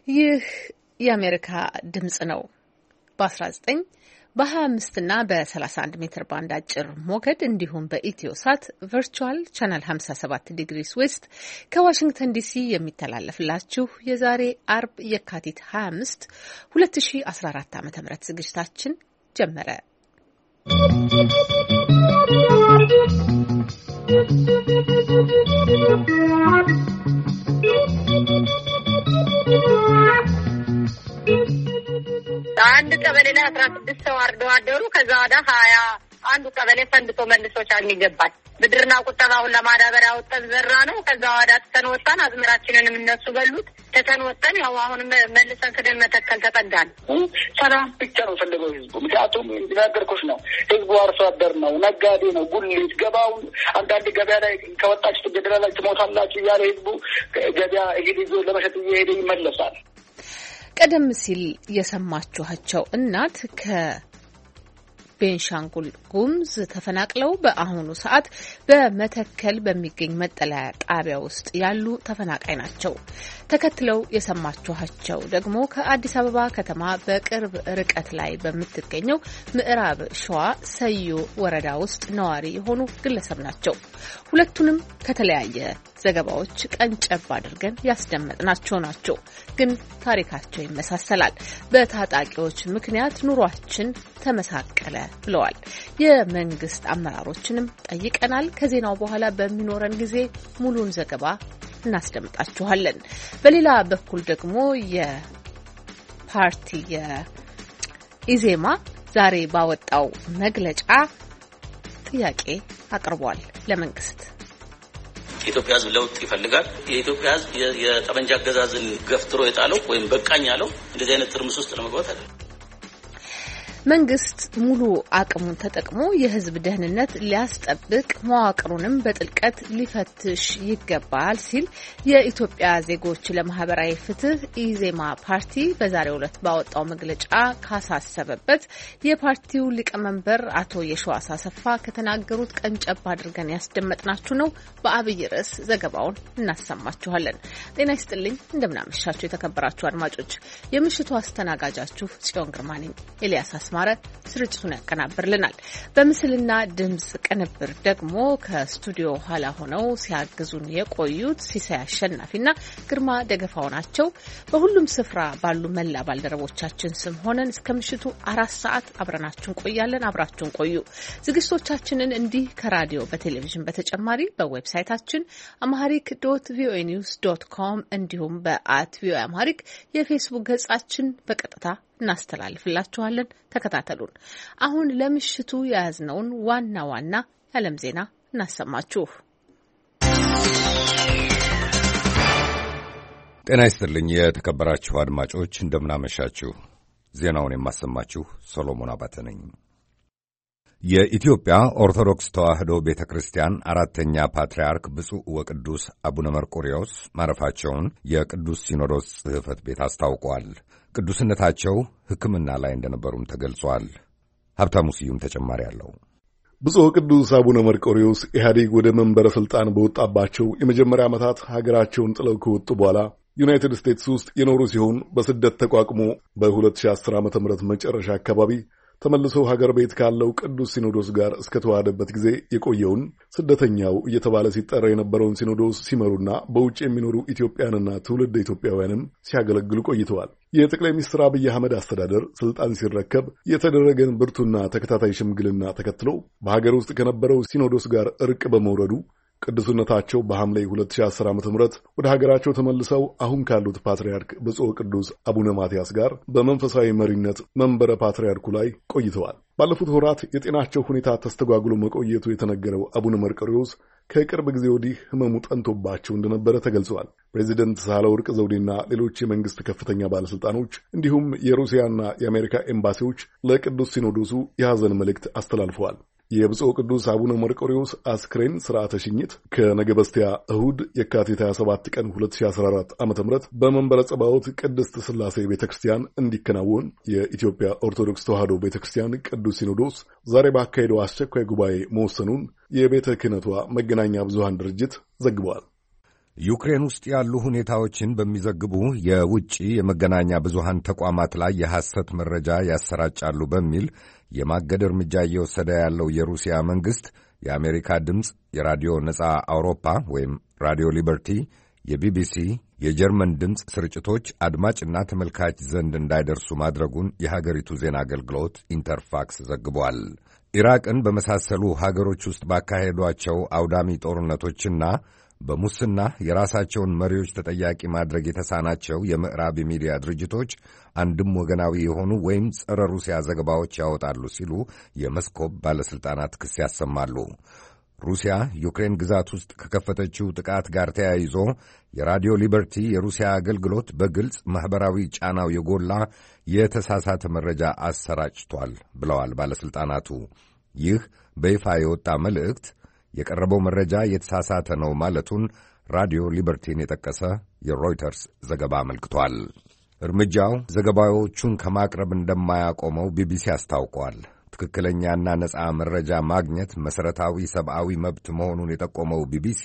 ይህ የአሜሪካ ድምጽ ነው። በ19 በ25 እና በ31 ሜትር ባንድ አጭር ሞገድ እንዲሁም በኢትዮሳት ቨርቹዋል ቻናል 57 ዲግሪስ ዌስት ከዋሽንግተን ዲሲ የሚተላለፍላችሁ የዛሬ አርብ የካቲት 25 2014 ዓ.ም ዝግጅታችን ጀመረ። አንድ ቀበሌ ላይ 16 ሰው አርደው አደሩ። ከዛ ወደ 20 አንዱ ቀበሌ ፈንድቶ መልሶ ቻል ይገባል። ብድርና ቁጠባውን ለማዳበሪያ አውጥተን ዘራ ነው። ከዛ ወደ ተተንወጣን አዝመራችንንም እነሱ በሉት። ተተንወጣን ያው አሁን መልሰን ከደን መተከል ተጠጋን። ሰላም ብቻ ነው ፈለገው ህዝቡ። ምክንያቱም እንደነገርኩሽ ነው፣ ህዝቡ አርሶ አደር ነው፣ ነጋዴ ነው። ጉሊት ገባውን አንዳንድ ገበያ ላይ ከወጣችሁ ትገደላላችሁ፣ ትሞታላችሁ እያለ ህዝቡ ገበያ ይዞ ለመሸጥ እየሄደ ይመለሳል። ቀደም ሲል የሰማችኋቸው እናት ከቤንሻንጉል ጉሙዝ ተፈናቅለው በአሁኑ ሰዓት በመተከል በሚገኝ መጠለያ ጣቢያ ውስጥ ያሉ ተፈናቃይ ናቸው። ተከትለው የሰማችኋቸው ደግሞ ከአዲስ አበባ ከተማ በቅርብ ርቀት ላይ በምትገኘው ምዕራብ ሸዋ ሰዮ ወረዳ ውስጥ ነዋሪ የሆኑ ግለሰብ ናቸው። ሁለቱንም ከተለያየ ዘገባዎች ቀንጨብ አድርገን ያስደመጥናቸው ናቸው። ግን ታሪካቸው ይመሳሰላል። በታጣቂዎች ምክንያት ኑሯችን ተመሳቀለ ብለዋል። የመንግስት አመራሮችንም ጠይቀናል። ከዜናው በኋላ በሚኖረን ጊዜ ሙሉን ዘገባ እናስደምጣችኋለን። በሌላ በኩል ደግሞ የፓርቲ የኢዜማ ዛሬ ባወጣው መግለጫ ጥያቄ አቅርቧል ለመንግስት። የኢትዮጵያ ሕዝብ ለውጥ ይፈልጋል። የኢትዮጵያ ሕዝብ የጠመንጃ አገዛዝን ገፍትሮ የጣለው ወይም በቃኝ ያለው እንደዚህ አይነት ትርምስ ውስጥ ለመግባት አይደለም። መንግስት ሙሉ አቅሙን ተጠቅሞ የህዝብ ደህንነት ሊያስጠብቅ መዋቅሩንም በጥልቀት ሊፈትሽ ይገባል ሲል የኢትዮጵያ ዜጎች ለማህበራዊ ፍትህ ኢዜማ ፓርቲ በዛሬው ዕለት ባወጣው መግለጫ ካሳሰበበት የፓርቲው ሊቀመንበር አቶ የሺዋስ አሰፋ ከተናገሩት ቀንጨብ አድርገን ያስደመጥናችሁ ነው። በአብይ ርዕስ ዘገባውን እናሰማችኋለን። ጤና ይስጥልኝ፣ እንደምናመሻችሁ የተከበራችሁ አድማጮች። የምሽቱ አስተናጋጃችሁ ጽዮን ግርማ ነኝ። ኤልያስ ማረ ስርጭቱን ያቀናብርልናል። በምስልና ድምጽ ቅንብር ደግሞ ከስቱዲዮ ኋላ ሆነው ሲያግዙን የቆዩት ሲሳይ አሸናፊና ግርማ ደገፋው ናቸው። በሁሉም ስፍራ ባሉ መላ ባልደረቦቻችን ስም ሆነን እስከ ምሽቱ 4 ሰዓት አብረናችሁን ቆያለን። አብራችሁን ቆዩ። ዝግጅቶቻችንን እንዲህ ከራዲዮ በቴሌቪዥን በተጨማሪ በዌብሳይታችን amharic.voanews.com እንዲሁም በ@voa amharic የፌስቡክ ገጻችን በቀጥታ እናስተላልፍላችኋለን። ተከታተሉን። አሁን ለምሽቱ የያዝነውን ዋና ዋና የዓለም ዜና እናሰማችሁ። ጤና ይስጥልኝ የተከበራችሁ አድማጮች፣ እንደምናመሻችሁ። ዜናውን የማሰማችሁ ሰሎሞን አባተ ነኝ። የኢትዮጵያ ኦርቶዶክስ ተዋሕዶ ቤተ ክርስቲያን 4ኛ ፓትርያርክ ብፁዕ ወቅዱስ አቡነ መርቆሬዎስ ማረፋቸውን የቅዱስ ሲኖዶስ ጽሕፈት ቤት አስታውቋል። ቅዱስነታቸው ሕክምና ላይ እንደነበሩም ተገልጿል። ሀብታሙ ስዩም ተጨማሪ አለው። ብፁዕ ቅዱስ አቡነ መርቆሬዎስ ኢህአዴግ ወደ መንበረ ሥልጣን በወጣባቸው የመጀመሪያ ዓመታት ሀገራቸውን ጥለው ከወጡ በኋላ ዩናይትድ ስቴትስ ውስጥ የኖሩ ሲሆን በስደት ተቋቁሞ በ2010 ዓ.ም መጨረሻ አካባቢ ተመልሰው ሀገር ቤት ካለው ቅዱስ ሲኖዶስ ጋር እስከተዋሃደበት ጊዜ የቆየውን ስደተኛው እየተባለ ሲጠራ የነበረውን ሲኖዶስ ሲመሩና በውጭ የሚኖሩ ኢትዮጵያንና ትውልድ ኢትዮጵያውያንም ሲያገለግሉ ቆይተዋል። የጠቅላይ ሚኒስትር አብይ አህመድ አስተዳደር ስልጣን ሲረከብ የተደረገን ብርቱና ተከታታይ ሽምግልና ተከትሎ በሀገር ውስጥ ከነበረው ሲኖዶስ ጋር እርቅ በመውረዱ ቅዱስነታቸው በሐምሌ 2010 ዓ.ም ወደ ሀገራቸው ተመልሰው አሁን ካሉት ፓትርያርክ ብፁዕ ቅዱስ አቡነ ማትያስ ጋር በመንፈሳዊ መሪነት መንበረ ፓትርያርኩ ላይ ቆይተዋል። ባለፉት ወራት የጤናቸው ሁኔታ ተስተጓጉሎ መቆየቱ የተነገረው አቡነ መርቆሬዎስ ከቅርብ ጊዜ ወዲህ ህመሙ ጠንቶባቸው እንደነበረ ተገልጿል። ፕሬዚደንት ሳህለወርቅ ዘውዴና ሌሎች የመንግስት ከፍተኛ ባለስልጣኖች እንዲሁም የሩሲያና የአሜሪካ ኤምባሲዎች ለቅዱስ ሲኖዶሱ የሐዘን መልእክት አስተላልፈዋል። የብፁዕ ቅዱስ አቡነ መርቆሬዎስ አስክሬን ስርዓተ ሽኝት ከነገ በስቲያ እሁድ የካቲት 27 ቀን 2014 ዓ.ም በመንበረ ጸባዖት ቅድስት ሥላሴ ቤተክርስቲያን እንዲከናወን የኢትዮጵያ ኦርቶዶክስ ተዋሕዶ ቤተክርስቲያን ቅዱስ ሲኖዶስ ዛሬ ባካሄደው አስቸኳይ ጉባኤ መወሰኑን የቤተ ክህነቷ መገናኛ ብዙሃን ድርጅት ዘግቧል። ዩክሬን ውስጥ ያሉ ሁኔታዎችን በሚዘግቡ የውጭ የመገናኛ ብዙሃን ተቋማት ላይ የሐሰት መረጃ ያሰራጫሉ በሚል የማገድ እርምጃ እየወሰደ ያለው የሩሲያ መንግሥት የአሜሪካ ድምፅ፣ የራዲዮ ነጻ አውሮፓ ወይም ራዲዮ ሊበርቲ፣ የቢቢሲ፣ የጀርመን ድምፅ ስርጭቶች አድማጭና ተመልካች ዘንድ እንዳይደርሱ ማድረጉን የሀገሪቱ ዜና አገልግሎት ኢንተርፋክስ ዘግቧል። ኢራቅን በመሳሰሉ ሀገሮች ውስጥ ባካሄዷቸው አውዳሚ ጦርነቶችና በሙስና የራሳቸውን መሪዎች ተጠያቂ ማድረግ የተሳናቸው የምዕራብ የሚዲያ ድርጅቶች አንድም ወገናዊ የሆኑ ወይም ጸረ ሩሲያ ዘገባዎች ያወጣሉ ሲሉ የመስኮብ ባለሥልጣናት ክስ ያሰማሉ። ሩሲያ ዩክሬን ግዛት ውስጥ ከከፈተችው ጥቃት ጋር ተያይዞ የራዲዮ ሊበርቲ የሩሲያ አገልግሎት በግልጽ ማኅበራዊ ጫናው የጎላ የተሳሳተ መረጃ አሰራጭቷል ብለዋል ባለሥልጣናቱ። ይህ በይፋ የወጣ መልእክት የቀረበው መረጃ የተሳሳተ ነው ማለቱን ራዲዮ ሊበርቲን የጠቀሰ የሮይተርስ ዘገባ አመልክቷል። እርምጃው ዘገባዎቹን ከማቅረብ እንደማያቆመው ቢቢሲ አስታውቋል። ትክክለኛና ነጻ መረጃ ማግኘት መሠረታዊ ሰብዓዊ መብት መሆኑን የጠቆመው ቢቢሲ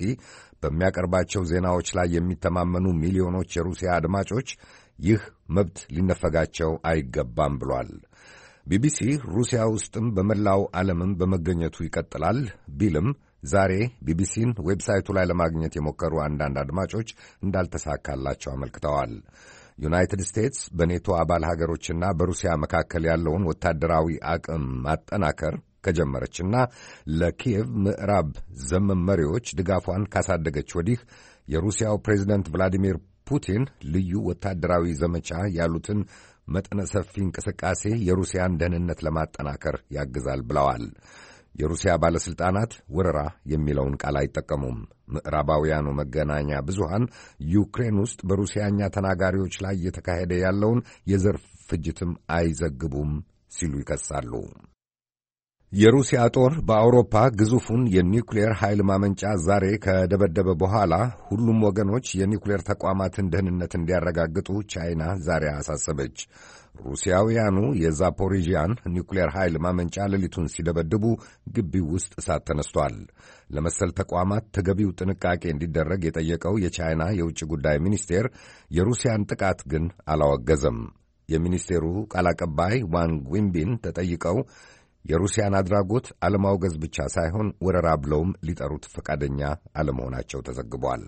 በሚያቀርባቸው ዜናዎች ላይ የሚተማመኑ ሚሊዮኖች የሩሲያ አድማጮች ይህ መብት ሊነፈጋቸው አይገባም ብሏል። ቢቢሲ ሩሲያ ውስጥም በመላው ዓለምም በመገኘቱ ይቀጥላል ቢልም ዛሬ ቢቢሲን ዌብሳይቱ ላይ ለማግኘት የሞከሩ አንዳንድ አድማጮች እንዳልተሳካላቸው አመልክተዋል። ዩናይትድ ስቴትስ በኔቶ አባል ሀገሮችና በሩሲያ መካከል ያለውን ወታደራዊ አቅም ማጠናከር ከጀመረችና ለኪየቭ ምዕራብ ዘመም መሪዎች ድጋፏን ካሳደገች ወዲህ የሩሲያው ፕሬዚደንት ቭላዲሚር ፑቲን ልዩ ወታደራዊ ዘመቻ ያሉትን መጠነ ሰፊ እንቅስቃሴ የሩሲያን ደህንነት ለማጠናከር ያግዛል ብለዋል። የሩሲያ ባለሥልጣናት ወረራ የሚለውን ቃል አይጠቀሙም። ምዕራባውያኑ መገናኛ ብዙሃን ዩክሬን ውስጥ በሩሲያኛ ተናጋሪዎች ላይ እየተካሄደ ያለውን የዘር ፍጅትም አይዘግቡም ሲሉ ይከሳሉ። የሩሲያ ጦር በአውሮፓ ግዙፉን የኒውክሌር ኃይል ማመንጫ ዛሬ ከደበደበ በኋላ ሁሉም ወገኖች የኒውክሌር ተቋማትን ደህንነት እንዲያረጋግጡ ቻይና ዛሬ አሳሰበች። ሩሲያውያኑ የዛፖሪዥያን ኒውክሌር ኃይል ማመንጫ ሌሊቱን ሲደበድቡ ግቢው ውስጥ እሳት ተነስቷል። ለመሰል ተቋማት ተገቢው ጥንቃቄ እንዲደረግ የጠየቀው የቻይና የውጭ ጉዳይ ሚኒስቴር የሩሲያን ጥቃት ግን አላወገዘም። የሚኒስቴሩ ቃል አቀባይ ዋንግ ዊንቢን ተጠይቀው የሩሲያን አድራጎት አለማውገዝ ብቻ ሳይሆን ወረራ ብለውም ሊጠሩት ፈቃደኛ አለመሆናቸው ተዘግቧል።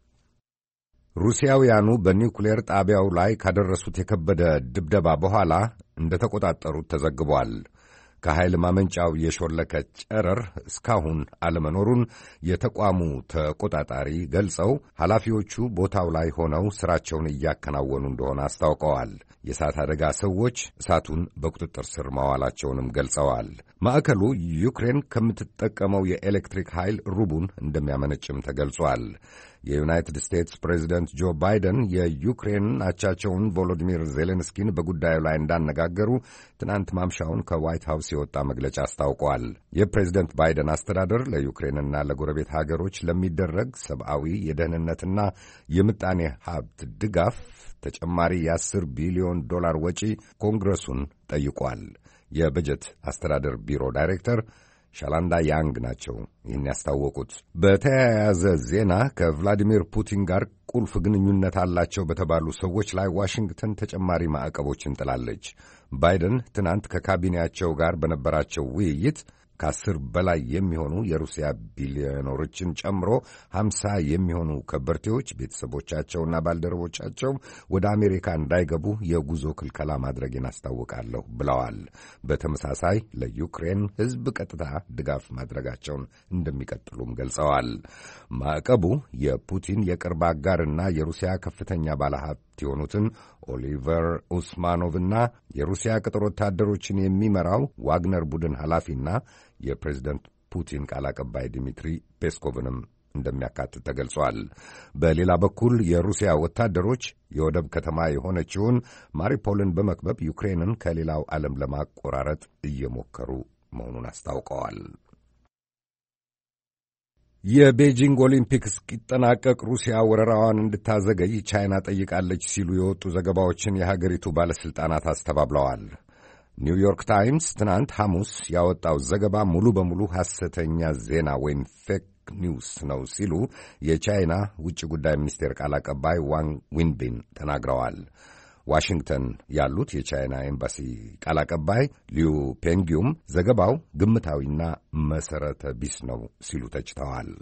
ሩሲያውያኑ በኒውክሌር ጣቢያው ላይ ካደረሱት የከበደ ድብደባ በኋላ እንደተቆጣጠሩት ተዘግቧል። ከኃይል ማመንጫው የሾለከ ጨረር እስካሁን አለመኖሩን የተቋሙ ተቆጣጣሪ ገልጸው ኃላፊዎቹ ቦታው ላይ ሆነው ሥራቸውን እያከናወኑ እንደሆነ አስታውቀዋል። የእሳት አደጋ ሰዎች እሳቱን በቁጥጥር ስር ማዋላቸውንም ገልጸዋል። ማዕከሉ ዩክሬን ከምትጠቀመው የኤሌክትሪክ ኃይል ሩቡን እንደሚያመነጭም ተገልጿል። የዩናይትድ ስቴትስ ፕሬዚደንት ጆ ባይደን የዩክሬን አቻቸውን ቮሎዲሚር ዜሌንስኪን በጉዳዩ ላይ እንዳነጋገሩ ትናንት ማምሻውን ከዋይት ሃውስ የወጣ መግለጫ አስታውቋል። የፕሬዚደንት ባይደን አስተዳደር ለዩክሬንና ለጎረቤት ሀገሮች ለሚደረግ ሰብዓዊ የደህንነትና የምጣኔ ሀብት ድጋፍ ተጨማሪ የ10 ቢሊዮን ዶላር ወጪ ኮንግረሱን ጠይቋል። የበጀት አስተዳደር ቢሮ ዳይሬክተር ሻላንዳ ያንግ ናቸው ይህን ያስታወቁት። በተያያዘ ዜና ከቭላዲሚር ፑቲን ጋር ቁልፍ ግንኙነት አላቸው በተባሉ ሰዎች ላይ ዋሽንግተን ተጨማሪ ማዕቀቦችን ጥላለች። ባይደን ትናንት ከካቢኔያቸው ጋር በነበራቸው ውይይት ከ10 በላይ የሚሆኑ የሩሲያ ቢሊዮነሮችን ጨምሮ 50 የሚሆኑ ከበርቴዎች ቤተሰቦቻቸውና ባልደረቦቻቸው ወደ አሜሪካ እንዳይገቡ የጉዞ ክልከላ ማድረጌን አስታውቃለሁ ብለዋል። በተመሳሳይ ለዩክሬን ሕዝብ ቀጥታ ድጋፍ ማድረጋቸውን እንደሚቀጥሉም ገልጸዋል። ማዕቀቡ የፑቲን የቅርብ አጋርና የሩሲያ ከፍተኛ ባለሀብት የሆኑትን ኦሊቨር ኡስማኖቭና የሩሲያ ቅጥር ወታደሮችን የሚመራው ዋግነር ቡድን ኃላፊና የፕሬዝደንት ፑቲን ቃል አቀባይ ዲሚትሪ ፔስኮቭንም እንደሚያካትት ተገልጿል። በሌላ በኩል የሩሲያ ወታደሮች የወደብ ከተማ የሆነችውን ማሪፖልን በመክበብ ዩክሬንን ከሌላው ዓለም ለማቆራረጥ እየሞከሩ መሆኑን አስታውቀዋል። የቤጂንግ ኦሊምፒክ እስኪጠናቀቅ ሩሲያ ወረራዋን እንድታዘገይ ቻይና ጠይቃለች ሲሉ የወጡ ዘገባዎችን የሀገሪቱ ባለሥልጣናት አስተባብለዋል። ኒውዮርክ ታይምስ ትናንት ሐሙስ ያወጣው ዘገባ ሙሉ በሙሉ ሐሰተኛ ዜና ወይም ፌክ ኒውስ ነው ሲሉ የቻይና ውጭ ጉዳይ ሚኒስቴር ቃል አቀባይ ዋንግ ዊንቢን ተናግረዋል። ዋሽንግተን ያሉት የቻይና ኤምባሲ ቃል አቀባይ ሊዩ ፔንጊዩም ዘገባው ግምታዊና መሰረተ ቢስ ነው ሲሉ ተችተዋል።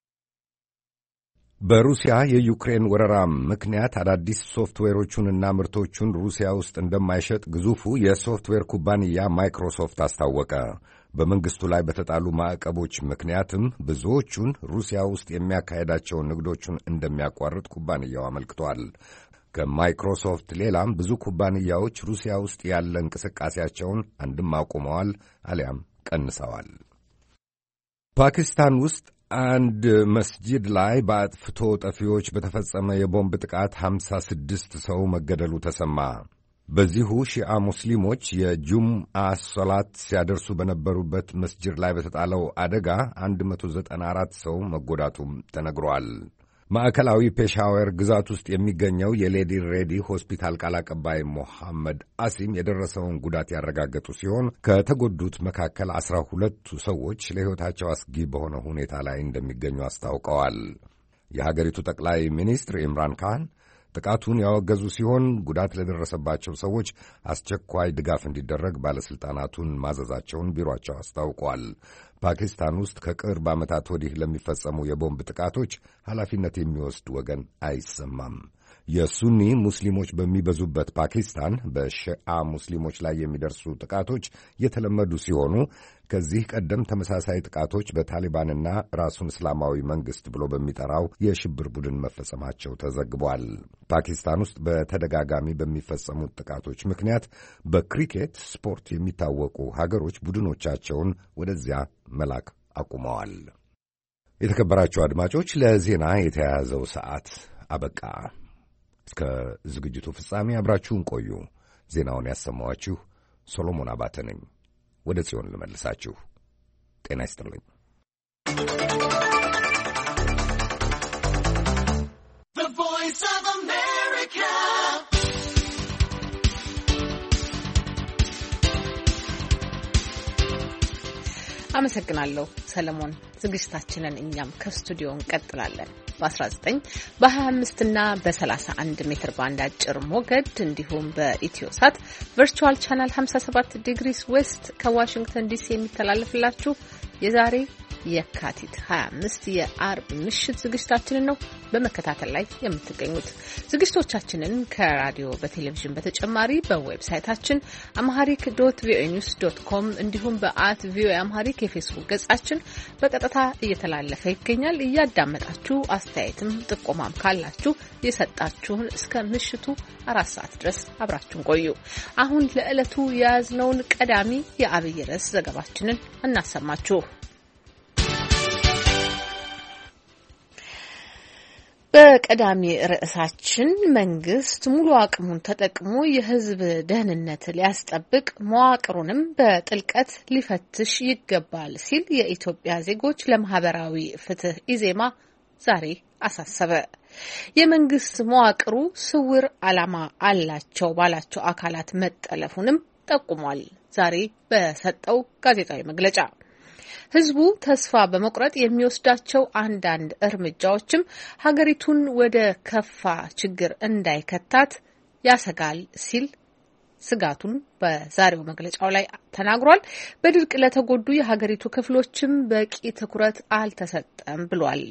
በሩሲያ የዩክሬን ወረራ ምክንያት አዳዲስ ሶፍትዌሮቹንና ምርቶቹን ሩሲያ ውስጥ እንደማይሸጥ ግዙፉ የሶፍትዌር ኩባንያ ማይክሮሶፍት አስታወቀ። በመንግስቱ ላይ በተጣሉ ማዕቀቦች ምክንያትም ብዙዎቹን ሩሲያ ውስጥ የሚያካሄዳቸውን ንግዶቹን እንደሚያቋርጥ ኩባንያው አመልክቷል። ከማይክሮሶፍት ሌላም ብዙ ኩባንያዎች ሩሲያ ውስጥ ያለ እንቅስቃሴያቸውን አንድም አቁመዋል አሊያም ቀንሰዋል። ፓኪስታን ውስጥ አንድ መስጂድ ላይ በአጥፍቶ ጠፊዎች በተፈጸመ የቦምብ ጥቃት 56 ሰው መገደሉ ተሰማ። በዚሁ ሺዓ ሙስሊሞች የጁምዓ ሶላት ሲያደርሱ በነበሩበት መስጂድ ላይ በተጣለው አደጋ 194 ሰው መጎዳቱም ተነግሯል። ማዕከላዊ ፔሻወር ግዛት ውስጥ የሚገኘው የሌዲ ሬዲ ሆስፒታል ቃል አቀባይ ሞሐመድ አሲም የደረሰውን ጉዳት ያረጋገጡ ሲሆን ከተጎዱት መካከል 12ቱ ሰዎች ለሕይወታቸው አስጊ በሆነ ሁኔታ ላይ እንደሚገኙ አስታውቀዋል። የሀገሪቱ ጠቅላይ ሚኒስትር ኢምራን ካን ጥቃቱን ያወገዙ ሲሆን ጉዳት ለደረሰባቸው ሰዎች አስቸኳይ ድጋፍ እንዲደረግ ባለሥልጣናቱን ማዘዛቸውን ቢሮአቸው አስታውቋል። ፓኪስታን ውስጥ ከቅርብ ዓመታት ወዲህ ለሚፈጸሙ የቦምብ ጥቃቶች ኃላፊነት የሚወስድ ወገን አይሰማም። የሱኒ ሙስሊሞች በሚበዙበት ፓኪስታን በሺዓ ሙስሊሞች ላይ የሚደርሱ ጥቃቶች የተለመዱ ሲሆኑ ከዚህ ቀደም ተመሳሳይ ጥቃቶች በታሊባንና ራሱን እስላማዊ መንግሥት ብሎ በሚጠራው የሽብር ቡድን መፈጸማቸው ተዘግቧል። ፓኪስታን ውስጥ በተደጋጋሚ በሚፈጸሙት ጥቃቶች ምክንያት በክሪኬት ስፖርት የሚታወቁ ሀገሮች ቡድኖቻቸውን ወደዚያ መላክ አቁመዋል። የተከበራችሁ አድማጮች፣ ለዜና የተያያዘው ሰዓት አበቃ። እስከ ዝግጅቱ ፍጻሜ አብራችሁን ቆዩ። ዜናውን ያሰማኋችሁ ሶሎሞን አባተ ነኝ። ወደ ጽዮን ልመልሳችሁ። ጤና ይስጥልኝ። አመሰግናለሁ ሰለሞን። ዝግጅታችንን እኛም ከስቱዲዮ እንቀጥላለን። በ19 በ25 እና በ31 ሜትር ባንድ አጭር ሞገድ እንዲሁም በኢትዮሳት ቨርቹዋል ቻናል 57 ዲግሪስ ዌስት ከዋሽንግተን ዲሲ የሚተላለፍላችሁ የዛሬ የካቲት 25 የአርብ ምሽት ዝግጅታችንን ነው በመከታተል ላይ የምትገኙት። ዝግጅቶቻችንን ከራዲዮ በቴሌቪዥን በተጨማሪ በዌብሳይታችን amharic.voanews.com እንዲሁም በ@voa amharic የፌስቡክ ገጻችን በቀጥታ እየተላለፈ ይገኛል። እያዳመጣችሁ አስተያየትም ጥቆማም ካላችሁ የሰጣችሁን እስከ ምሽቱ 4 ሰዓት ድረስ አብራችሁን ቆዩ። አሁን ለዕለቱ የያዝነውን ቀዳሚ የአብይ ርዕስ ዘገባችንን እናሰማችሁ። በቀዳሚ ርዕሳችን መንግስት ሙሉ አቅሙን ተጠቅሞ የሕዝብ ደህንነት ሊያስጠብቅ መዋቅሩንም በጥልቀት ሊፈትሽ ይገባል ሲል የኢትዮጵያ ዜጎች ለማህበራዊ ፍትህ ኢዜማ ዛሬ አሳሰበ። የመንግስት መዋቅሩ ስውር ዓላማ አላቸው ባላቸው አካላት መጠለፉንም ጠቁሟል። ዛሬ በሰጠው ጋዜጣዊ መግለጫ ህዝቡ ተስፋ በመቁረጥ የሚወስዳቸው አንዳንድ እርምጃዎችም ሀገሪቱን ወደ ከፋ ችግር እንዳይከታት ያሰጋል ሲል ስጋቱን በዛሬው መግለጫው ላይ ተናግሯል። በድርቅ ለተጎዱ የሀገሪቱ ክፍሎችም በቂ ትኩረት አልተሰጠም ብሏል።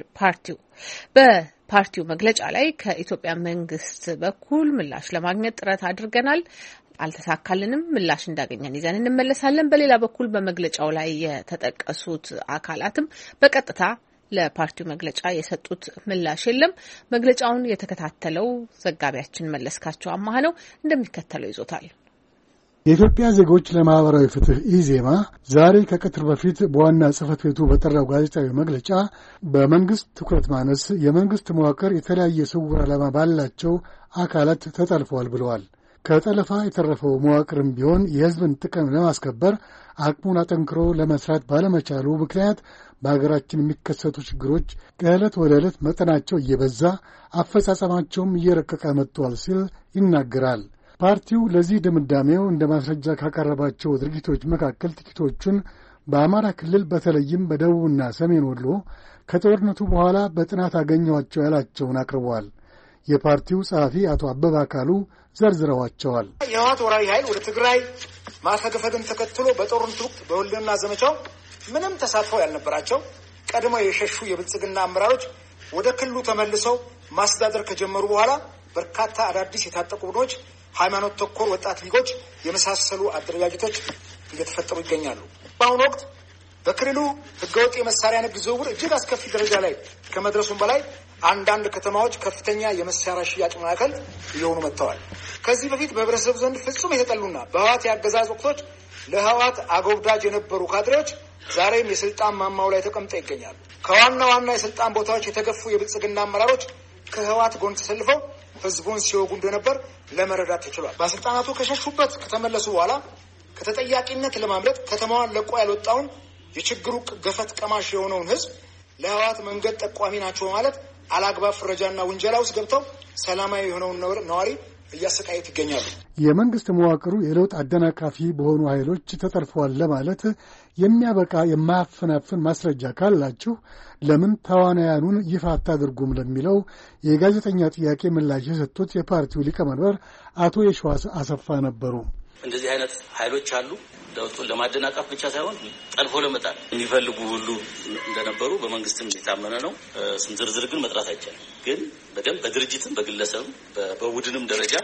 በፓርቲው መግለጫ ላይ ከኢትዮጵያ መንግስት በኩል ምላሽ ለማግኘት ጥረት አድርገናል። አልተሳካልንም። ምላሽ እንዳገኘን ይዘን እንመለሳለን። በሌላ በኩል በመግለጫው ላይ የተጠቀሱት አካላትም በቀጥታ ለፓርቲው መግለጫ የሰጡት ምላሽ የለም። መግለጫውን የተከታተለው ዘጋቢያችን መለስካቸው አማህ ነው፣ እንደሚከተለው ይዞታል። የኢትዮጵያ ዜጎች ለማህበራዊ ፍትህ ኢዜማ ዛሬ ከቀትር በፊት በዋና ጽህፈት ቤቱ በጠራው ጋዜጣዊ መግለጫ በመንግስት ትኩረት ማነስ የመንግስት መዋቅር የተለያየ ስውር ዓላማ ባላቸው አካላት ተጠልፈዋል ብለዋል። ከጠለፋ የተረፈው መዋቅርም ቢሆን የሕዝብን ጥቅም ለማስከበር አቅሙን አጠንክሮ ለመስራት ባለመቻሉ ምክንያት በሀገራችን የሚከሰቱ ችግሮች ከዕለት ወደ ዕለት መጠናቸው እየበዛ አፈጻጸማቸውም እየረቀቀ መጥቷል ሲል ይናገራል። ፓርቲው ለዚህ ድምዳሜው እንደ ማስረጃ ካቀረባቸው ድርጊቶች መካከል ጥቂቶቹን በአማራ ክልል በተለይም በደቡብና ሰሜን ወሎ ከጦርነቱ በኋላ በጥናት አገኘዋቸው ያላቸውን አቅርበዋል። የፓርቲው ጸሐፊ አቶ አበበ አካሉ ዘርዝረዋቸዋል። የህወሓት ወራሪ ኃይል ወደ ትግራይ ማፈግፈግን ተከትሎ በጦርነቱ ወቅት በህልውና ዘመቻው ምንም ተሳትፎ ያልነበራቸው ቀድሞ የሸሹ የብልጽግና አመራሮች ወደ ክልሉ ተመልሰው ማስተዳደር ከጀመሩ በኋላ በርካታ አዳዲስ የታጠቁ ቡድኖች፣ ሃይማኖት ተኮር ወጣት ሊጎች የመሳሰሉ አደረጃጀቶች እየተፈጠሩ ይገኛሉ። በአሁኑ ወቅት በክልሉ ህገወጥ የመሳሪያ ንግድ ዝውውር እጅግ አስከፊ ደረጃ ላይ ከመድረሱም በላይ አንዳንድ ከተማዎች ከፍተኛ የመሳሪያ ሽያጭ ማዕከል እየሆኑ መጥተዋል። ከዚህ በፊት በህብረተሰቡ ዘንድ ፍጹም የተጠሉና በህወሓት የአገዛዝ ወቅቶች ለህወሓት አጎብዳጅ የነበሩ ካድሬዎች ዛሬም የስልጣን ማማው ላይ ተቀምጠው ይገኛሉ። ከዋና ዋና የስልጣን ቦታዎች የተገፉ የብልጽግና አመራሮች ከህወሓት ጎን ተሰልፈው ህዝቡን ሲወጉ እንደነበር ለመረዳት ተችሏል። ባለስልጣናቱ ከሸሹበት ከተመለሱ በኋላ ከተጠያቂነት ለማምለጥ ከተማዋን ለቆ ያልወጣውን የችግሩ ገፈት ቀማሽ የሆነውን ህዝብ ለህወሓት መንገድ ጠቋሚ ናቸው ማለት አላግባብ ፍረጃና ውንጀላ ውስጥ ገብተው ሰላማዊ የሆነውን ነዋሪ እያሰቃዩት ይገኛሉ። የመንግስት መዋቅሩ የለውጥ አደናቃፊ በሆኑ ኃይሎች ተጠርፈዋል ለማለት የሚያበቃ የማያፈናፍን ማስረጃ ካላችሁ ለምን ተዋናያኑን ይፋ አታደርጉም ለሚለው የጋዜጠኛ ጥያቄ ምላሽ የሰጡት የፓርቲው ሊቀመንበር አቶ የሸዋስ አሰፋ ነበሩ። እንደዚህ አይነት ኃይሎች አሉ። ለውጡን ለማደናቀፍ ብቻ ሳይሆን ጠልፎ ለመጣል የሚፈልጉ ሁሉ እንደነበሩ በመንግስትም የታመነ ነው። ስም ዝርዝር ግን መጥራት አይቻልም። ግን በደንብ በድርጅትም በግለሰብም በቡድንም ደረጃ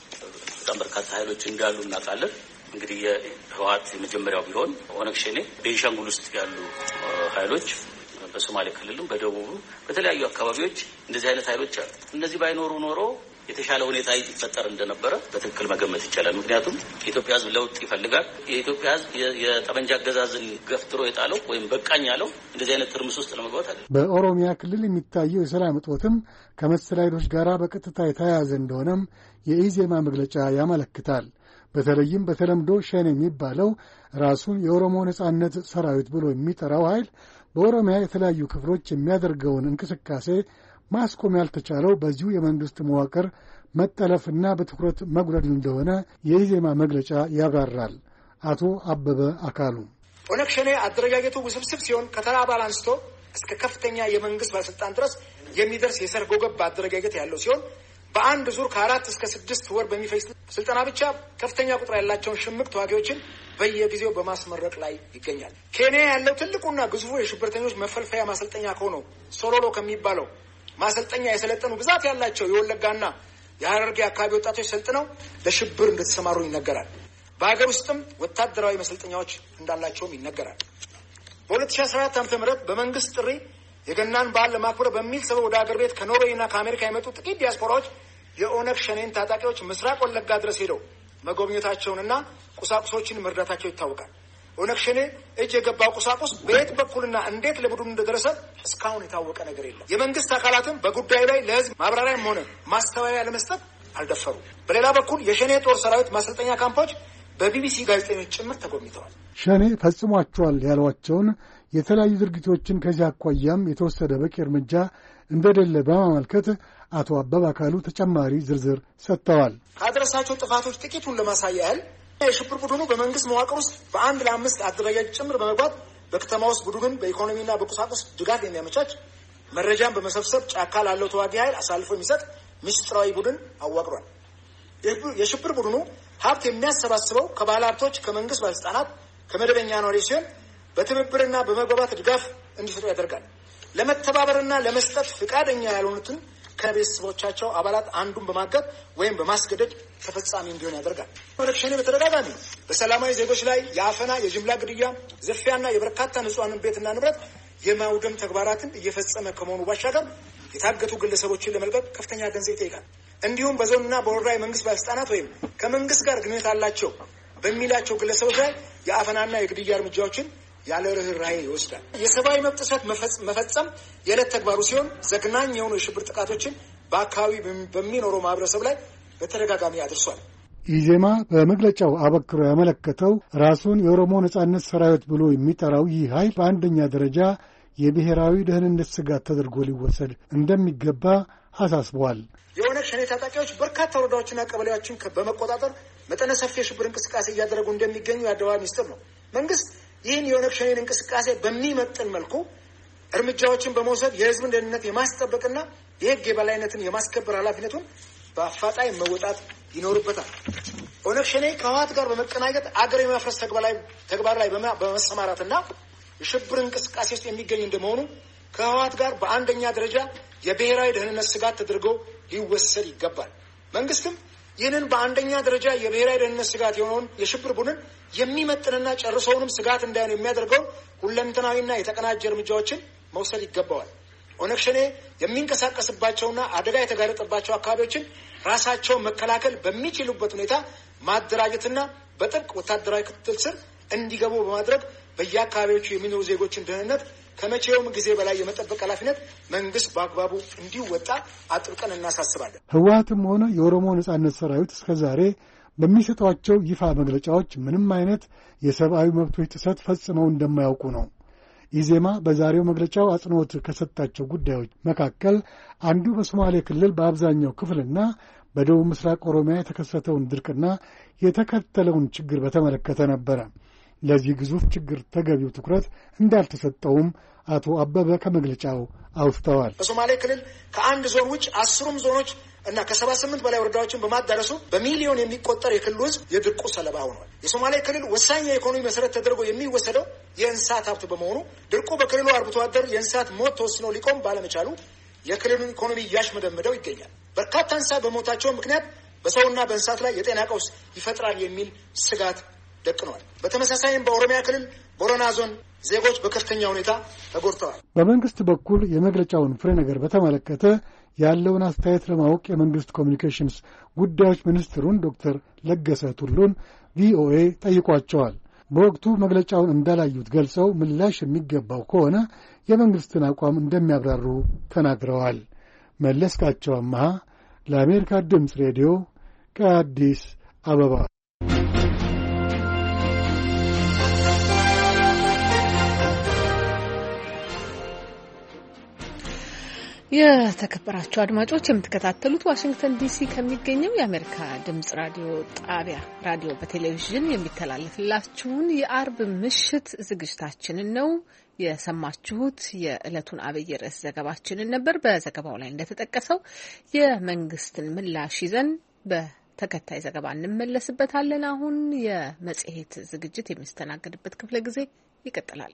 በጣም በርካታ ኃይሎች እንዳሉ እናውቃለን። እንግዲህ የህወሓት የመጀመሪያው ቢሆን ኦነግ ሸኔ ቤንሻንጉል ውስጥ ያሉ ኃይሎች በሶማሌ ክልልም በደቡብም በተለያዩ አካባቢዎች እንደዚህ አይነት ኃይሎች አሉ። እነዚህ ባይኖሩ ኖሮ የተሻለ ሁኔታ ይፈጠር እንደነበረ በትክክል መገመት ይቻላል። ምክንያቱም የኢትዮጵያ ህዝብ ለውጥ ይፈልጋል። የኢትዮጵያ ህዝብ የጠመንጃ አገዛዝን ገፍትሮ የጣለው ወይም በቃኝ ያለው እንደዚህ አይነት ትርምስ ውስጥ ለመግባት አይደለም። በኦሮሚያ ክልል የሚታየው የሰላም እጦትም ከመሰል ኃይሎች ጋር በቀጥታ የተያያዘ እንደሆነም የኢዜማ መግለጫ ያመለክታል። በተለይም በተለምዶ ሸኔ የሚባለው ራሱን የኦሮሞ ነጻነት ሰራዊት ብሎ የሚጠራው ኃይል በኦሮሚያ የተለያዩ ክፍሎች የሚያደርገውን እንቅስቃሴ ማስቆም ያልተቻለው በዚሁ የመንግሥት መዋቅር መጠለፍና በትኩረት መጉደል እንደሆነ የኢዜማ መግለጫ ያብራራል። አቶ አበበ አካሉ ኦነግ ሸኔ አደረጃጀቱ ውስብስብ ሲሆን ከተራ አባል አንስቶ እስከ ከፍተኛ የመንግስት ባለስልጣን ድረስ የሚደርስ የሰርጎ ገብ አደረጃጀት ያለው ሲሆን በአንድ ዙር ከ4 እስከ 6 ወር በሚፈጅ ስልጠና ብቻ ከፍተኛ ቁጥር ያላቸውን ሽምቅ ተዋጊዎችን በየጊዜው በማስመረቅ ላይ ይገኛል። ኬንያ ያለው ትልቁና ግዙፉ የሽብርተኞች መፈልፈያ ማሰልጠኛ ከሆነው ሶሎሎ ከሚባለው ማሰልጠኛ የሰለጠኑ ብዛት ያላቸው የወለጋና የሐረርጌ አካባቢ ወጣቶች ሰልጥነው ለሽብር እንደተሰማሩ ይነገራል። በሀገር ውስጥም ወታደራዊ መሰልጠኛዎች እንዳላቸውም ይነገራል። በ2014 ዓ.ም በመንግስት ጥሪ የገናን በዓል ለማክበር በሚል ሰበብ ወደ ሀገር ቤት ከኖርዌይና ከአሜሪካ የመጡ ጥቂት ዲያስፖራዎች የኦነግ ሸኔን ታጣቂዎች ምስራቅ ወለጋ ድረስ ሄደው መጎብኘታቸውንና ቁሳቁሶችን መርዳታቸው ይታወቃል። ኦነግ ሸኔ እጅ የገባው ቁሳቁስ በየት በኩልና እንዴት ለቡድኑ እንደደረሰ እስካሁን የታወቀ ነገር የለም። የመንግስት አካላትም በጉዳዩ ላይ ለህዝብ ማብራሪያም ሆነ ማስተባበያ ለመስጠት አልደፈሩም። በሌላ በኩል የሸኔ ጦር ሰራዊት ማሰልጠኛ ካምፖች በቢቢሲ ጋዜጠኞች ጭምር ተጎብኝተዋል። ሸኔ ፈጽሟቸዋል ያሏቸውን የተለያዩ ድርጊቶችን ከዚህ አኳያም የተወሰደ በቂ እርምጃ እንደሌለ በማመልከት አቶ አበበ አካሉ ተጨማሪ ዝርዝር ሰጥተዋል። ካደረሳቸው ጥፋቶች ጥቂቱን ለማሳያ ያህል የሽብር ቡድኑ በመንግስት መዋቅር ውስጥ በ1 ለ5 አደረጃጀት ጭምር በመግባት በከተማ ውስጥ ቡድኑን በኢኮኖሚና በቁሳቁስ ድጋፍ የሚያመቻች መረጃን በመሰብሰብ ጫካ ላለው ተዋጊ ኃይል አሳልፎ የሚሰጥ ምስጢራዊ ቡድን አዋቅሯል። የሽብር ቡድኑ ሀብት የሚያሰባስበው ከባለ ሀብቶች፣ ከመንግስት ባለስልጣናት፣ ከመደበኛ ነዋሪዎች ሲሆን በትብብርና በመግባባት ድጋፍ እንዲሰጡ ያደርጋል። ለመተባበርና ለመስጠት ፍቃደኛ ያልሆኑትን ከቤተሰቦቻቸው አባላት አንዱን በማገድ ወይም በማስገደድ ተፈጻሚ እንዲሆን ያደርጋል። ኦነግ ሸኔ በተደጋጋሚ በሰላማዊ ዜጎች ላይ የአፈና፣ የጅምላ ግድያ፣ ዝርፊያና የበርካታ ንጹሐንን ቤትና ንብረት የማውደም ተግባራትን እየፈጸመ ከመሆኑ ባሻገር የታገቱ ግለሰቦችን ለመልቀቅ ከፍተኛ ገንዘብ ይጠይቃል። እንዲሁም በዞንና በወረዳ የመንግስት ባለስልጣናት ወይም ከመንግስት ጋር ግንኙነት አላቸው በሚላቸው ግለሰቦች ላይ የአፈናና የግድያ እርምጃዎችን ያለ ርህራሄ ይወስዳል። የሰብአዊ መብት ጥሰት መፈጸም የዕለት ተግባሩ ሲሆን ዘግናኝ የሆኑ የሽብር ጥቃቶችን በአካባቢ በሚኖረው ማህበረሰብ ላይ በተደጋጋሚ አድርሷል። ኢዜማ በመግለጫው አበክሮ ያመለከተው ራሱን የኦሮሞ ነጻነት ሰራዊት ብሎ የሚጠራው ይህ ኃይል በአንደኛ ደረጃ የብሔራዊ ደህንነት ስጋት ተደርጎ ሊወሰድ እንደሚገባ አሳስበዋል። የኦነግ ሸኔ ታጣቂዎች በርካታ ወረዳዎችና ቀበሌዎችን በመቆጣጠር መጠነ ሰፊ የሽብር እንቅስቃሴ እያደረጉ እንደሚገኙ የአደባባይ ሚስጥር ነው። መንግስት ይህን የኦነግ ሸኔን እንቅስቃሴ በሚመጥን መልኩ እርምጃዎችን በመውሰድ የህዝብን ደህንነት የማስጠበቅና የህግ የበላይነትን የማስከበር ኃላፊነቱን በአፋጣኝ መወጣት ይኖርበታል። ኦነግ ሸኔ ከህወሓት ጋር በመቀናጀት አገር የማፍረስ ተግባር ላይ በመሰማራትና የሽብር እንቅስቃሴ ውስጥ የሚገኝ እንደመሆኑ ከህወሓት ጋር በአንደኛ ደረጃ የብሔራዊ ደህንነት ስጋት ተደርጎ ሊወሰድ ይገባል። መንግስትም ይህንን በአንደኛ ደረጃ የብሔራዊ ደህንነት ስጋት የሆነውን የሽብር ቡድን የሚመጥንና ጨርሶውንም ስጋት እንዳይሆን የሚያደርገውን ሁለንተናዊና የተቀናጀ እርምጃዎችን መውሰድ ይገባዋል። ኦነግ ሸኔ የሚንቀሳቀስባቸውና አደጋ የተጋረጠባቸው አካባቢዎችን ራሳቸውን መከላከል በሚችሉበት ሁኔታ ማደራጀትና በጥብቅ ወታደራዊ ክትትል ስር እንዲገቡ በማድረግ በየአካባቢዎቹ የሚኖሩ ዜጎችን ደህንነት ከመቼውም ጊዜ በላይ የመጠበቅ ኃላፊነት መንግስት በአግባቡ እንዲወጣ አጥብቀን እናሳስባለን። ህወሓትም ሆነ የኦሮሞ ነጻነት ሰራዊት እስከዛሬ በሚሰጧቸው ይፋ መግለጫዎች ምንም አይነት የሰብአዊ መብቶች ጥሰት ፈጽመው እንደማያውቁ ነው። ኢዜማ በዛሬው መግለጫው አጽንኦት ከሰጣቸው ጉዳዮች መካከል አንዱ በሶማሌ ክልል በአብዛኛው ክፍልና በደቡብ ምስራቅ ኦሮሚያ የተከሰተውን ድርቅና የተከተለውን ችግር በተመለከተ ነበረ። ለዚህ ግዙፍ ችግር ተገቢው ትኩረት እንዳልተሰጠውም አቶ አበበ ከመግለጫው አውስተዋል። በሶማሌ ክልል ከአንድ ዞን ውጭ 10 ዞኖች እና ከ78 በላይ ወረዳዎችን በማዳረሱ በሚሊዮን የሚቆጠር የክልሉ ህዝብ የድርቁ ሰለባ ሆኗል። የሶማሌ ክልል ወሳኝ የኢኮኖሚ መሰረት ተደርጎ የሚወሰደው የእንስሳት ሀብት በመሆኑ ድርቁ በክልሉ አርብቶ አደር የእንስሳት ሞት ተወስኖ ሊቆም ባለመቻሉ የክልሉን ኢኮኖሚ እያሽመደመደው ይገኛል። በርካታ እንስሳት በሞታቸው ምክንያት በሰውና በእንስሳት ላይ የጤና ቀውስ ይፈጥራል የሚል ስጋት ደቅነዋል። በተመሳሳይም በኦሮሚያ ክልል ቦረና ዞን ዜጎች በከፍተኛ ሁኔታ ተጎድተዋል። በመንግስት በኩል የመግለጫውን ፍሬ ነገር በተመለከተ ያለውን አስተያየት ለማወቅ የመንግስት ኮሚኒኬሽንስ ጉዳዮች ሚኒስትሩን ዶክተር ለገሰ ቱሉን ቪኦኤ ጠይቋቸዋል። በወቅቱ መግለጫውን እንዳላዩት ገልጸው ምላሽ የሚገባው ከሆነ የመንግስትን አቋም እንደሚያብራሩ ተናግረዋል። መለስካቸው አማሃ ለአሜሪካ ድምፅ ሬዲዮ ከአዲስ አበባ። የተከበራችሁ አድማጮች የምትከታተሉት ዋሽንግተን ዲሲ ከሚገኘው የአሜሪካ ድምጽ ራዲዮ ጣቢያ ራዲዮ በቴሌቪዥን የሚተላለፍላችሁን የአርብ ምሽት ዝግጅታችንን ነው የሰማችሁት። የዕለቱን አብይ ርዕስ ዘገባችንን ነበር። በዘገባው ላይ እንደተጠቀሰው የመንግስትን ምላሽ ይዘን በተከታይ ዘገባ እንመለስበታለን። አሁን የመጽሔት ዝግጅት የሚስተናገድበት ክፍለ ጊዜ ይቀጥላል።